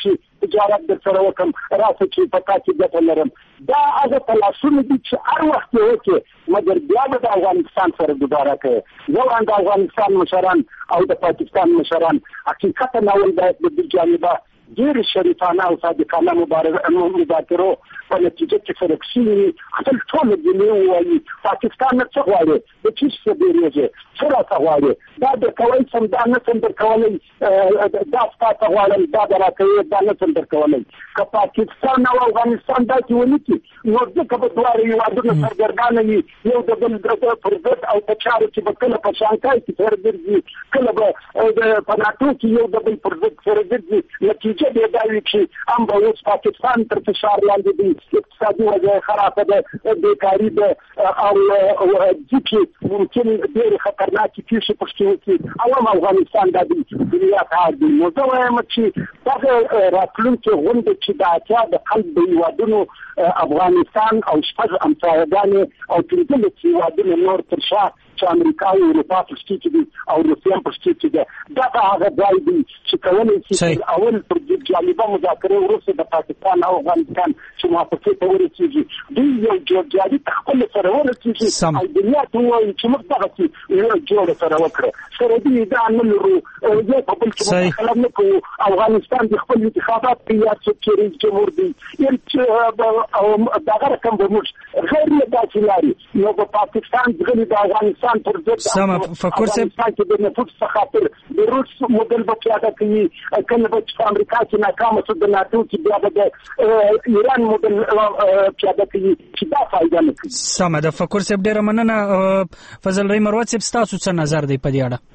تجارت در سره وکم راته چې پتا کې ګټه لرم. دا هغه تلاشونه دي چې هر وخت یې وکړي مګر بیا به د افغانستان سره ګزاره کوي. ځوان د افغانستان مشران او د پاکستان مشران حقیقتا ناول باید د دې جانبه ډېر شریفانه او صادقانه مذاکرو په نتیجه کې فرق شوي خپل ټول ګلې وایي پاکستان نه څه غواړي د چیز څه ډېرېږي څه راته غواړي دا د کوی سم دا نه سم در کولی دا ستا غواړم دا به راکوي دا نه سم در کولی که پاکستان او افغانستان دا کې ونیسي نو ځکه به دواړه هېوادونه سرګردانه وي یو د بل پر ضد او په چارو کې به کله په شانګهای کې سره ګرځي کله به په ناټو کې یو د بل پر ضد سره ګرځي نتیجه دې دا وي چې هم به اوس پاکستان تر فشار لاندې دي اقتصادي وضع خرابه ده بیکاري ده او ځکه ممکن ډېرې خطرناکې پیښې پکې وکړي او هم افغانستان دا د دنیا کار دی. نو زه وایم چې دغه راتلونکې غونډه چې د اتیا د خلک د هېوادونو افغانستان او شپږ همسایهګانې او پنځلس هېوادونه نور تر شا چې امریکا او اروپا پکې کې دي او روسیه هم پکې کې ده دغه هغه ځای دی چې کولی شي اول پر دې جانبه مذاکرې وروسته د پاکستان او افغانستان چې موافقې ته ورسېږي دوی یو جوړجاړي ته خپل سره ورسېږي او دنیا ته ووایي چې موږ دغسې یو جوړه سره وکړه سره دوی دا نه لرو یو په بل کې مداخله نه کوو افغانستان د خپل انتخابات کوي یا څوک چې رئیس جمهور دی او دغه رقم به موږ غیر یې داسې لارې نو په پاکستان ځغلي د افغانستان پر ضد سم فکر صاحب چې د نفوذ څخه تر د روس موډل به پیاده کوي کله به چې امریکا کې ناکامه شو د ناټو کې بیا به د ایران موډل پیاده کوي چې دا فایده نه کوي. سم ده فکر صاحب ډېره مننه. فضل رحیم مروت صاحب ستاسو څه نظر دی په دې اړه؟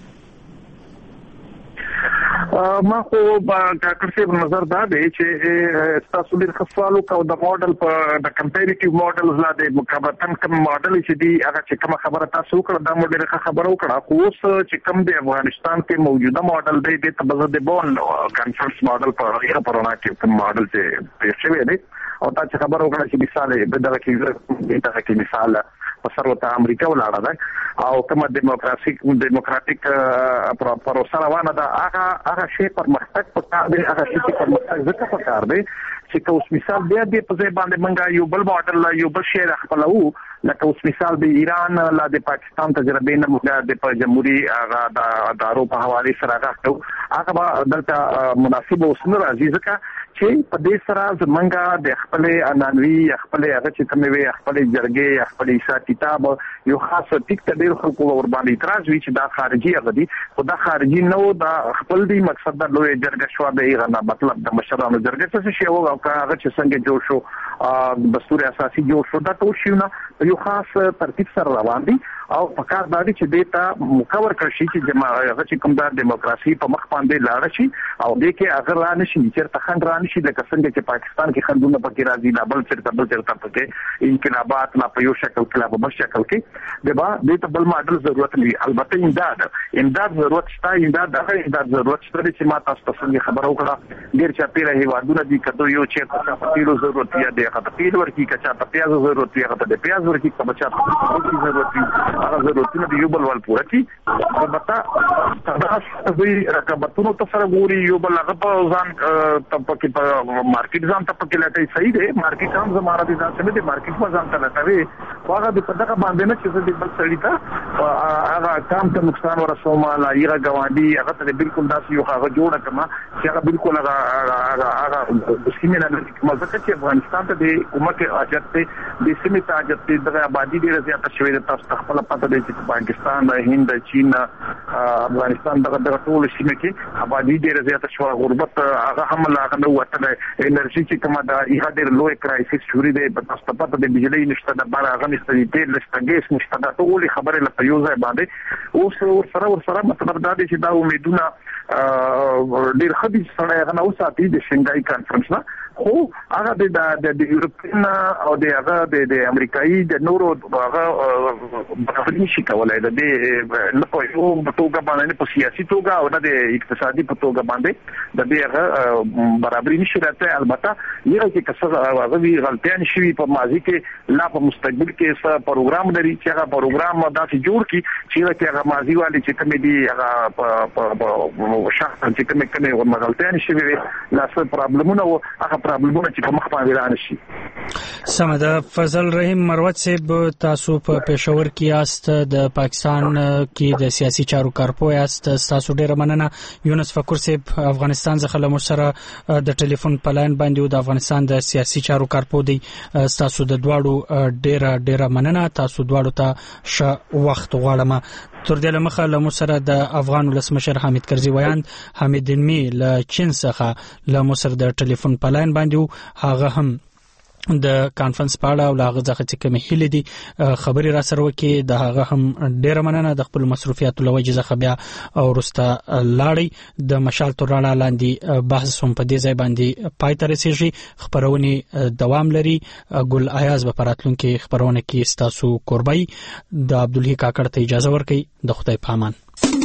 ما خو کاکړ صاحب نظر دا دی چې تاسو ډېر ښه سوال وکړو د موډل په د کمپیریټیو موډلز لا د مقابلتن کوم موډل چې دی هغه چې کومه خبره تاسو وکړه دا موډل ښه خبره وکړه خو اوس چې کوم د افغانستان کې موجوده موډل دی د تبذر د بون کانفرنس موډل په هغه پرونا کې کوم موډل چې پیښ شوی دی او تا چې خبره وکړه چې مثال به دغه کې دغه کې مثال په سر وته امریکا ولاړه ده او کومه دیموکراسیک دیموکراتیک پروسه روانه ده هغه هغه شی پرمختګ په کار دی هغه شی پرمختګ ځکه په کار دی چې که اوس مثال بیا دې په ځای باندې منګه یو بل موډل یو بل شی خپلو لکه اوس مثال د ایران لا د پاکستان تجربه نه موږ د جمهوریت هغه د ادارو په حواله سره راغلو هغه دلته مناسب اوس نه راځي ځکه چې په دې سره زمونږه د خپل انانوي خپل هغه چې کومې وي خپل جرګې خپل حساب کتاب یو خاص ټیک ته ډېر خلکو ور باندې اعتراض وی چې دا خارجي هغه دي خو دا خارجي نو دا خپل دی مقصد د لوی جرګه شو د ایران مطلب د مشرانو جرګه څه شی او هغه چې څنګه جوړ شو دستور اساسي جوړ شو دا ټول شیونه یو خاص ترتیب سره روان دي او په کار باندې چې دیتا مکور کړی چې جماعت هغه چې کوم د دیموکراسي په مخ باندې لاړ شي او د کې اگر را نشي چې ته خند را نشي د څنګه چې پاکستان کې خندونه پکې راځي لا بل چرته بل چرته پکې انقلابات لا په یو شکل کې لا په بل شکل کې د با د ته بل ماډل ضرورت لري البته امداد امداد ضرورت شته امداد دغه امداد ضرورت شته چې ما تاسو ته څنګه خبرو کړه ډیر چې پیره هیوادونه دي کته یو چې په پیلو ضرورت دی د هغه پیل ورکی کچا په پیاز ضرورت دی هغه د پیاز ورکی په بچا په ضرورت دی هغه ضرورتونه دی یو بل ول پوره کی البته تاسو دوی رقابتونو ته سره ګوري یو بل هغه په ځان تپکې په مارکیټ ځان تپکې لټي صحیح دی مارکیټ هم زماره دي ځان سره دی مارکیټ په ځان ته لټوي هغه د پدغه باندې نه چې د بل سړی ته هغه کام ته نقصان ورسوم لا یې غواړي هغه ته بالکل داسې یو هغه جوړه کما چې هغه بالکل هغه هغه هغه د سیمې نه مزه چې افغانستان ته د حکومت اجازه ته د سیمې ته اجازه د آبادی ډیره زیاته شوې ده تاسو خپل پته دی چې پاکستان هند چین افغانستان دغه دغه ټول سیمې کې آبادی ډیره زیاته شو غربت هغه هم لا غنو وته انرژي چې کومه دا یې ډېر لوی کرایسس شوري دی په تاسو پته د بجلی نشته د بار هغه نشته د تیل نشته ګیس نشته دا ټول خبره له پیوځه باندې اوس سره سره مطلب دا دی چې دا امیدونه ډېر خدي سره هغه نو ساتي د شنګای کانفرنس نه خو هغه د د یورپین او د هغه د امریکایي د نورو هغه برابري شي کولای د دې نه په یو توګه باندې په سیاسي توګه او نه د اقتصادي په توګه باندې د دې هغه برابري نشي راته. البته یو چې کسه هغه وی غلطیان شي په ماضي کې لا په مستقبل کې څه پروګرام لري چې هغه پروګرام داسې جوړ کی چې هغه ماضي والی چې کوم دي هغه په شخص چې کوم کوم غلطیان شي وي لا څه پرابلمونه او هغه پرابلمونه چې په مخ باندې رانه شي. سمده. فضل رحیم مروت صاحب تاسو په پېښور کې یاست، د پاکستان کې د سیاسي چارو کارپو یاست. تاسو ډیره مننه. یونس فقور صاحب افغانستان څخه له سره د ټلیفون په لاین باندې د افغانستان د سیاسي چارو کارپو دی. تاسو د دواړو ډیره ډیره مننه. تاسو دواړو ته ښه وخت غواړم. تر دې لمخه له سره د افغان ولسمشر حامد کرزي ویاند حمید علمي له چین څخه له مصر د ټلیفون په لاین باندې هغه هم د کانفرنس په اړه او هغه ځکه چې کوم هلي دي خبري را سره وکي د هغه هم ډیره مننه. د خپل مصروفیاتو لوجه ځکه بیا او رسته لاړی د مشال تراله لاندې بحث هم په دې ځای باندې پای ته رسیږي. خبرونه دوام لري. ګل ایاز په پراتلونکو خبرونه کې ستاسو قربای د عبدالحی کاکړ ته اجازه ورکړي. د خدای پامان.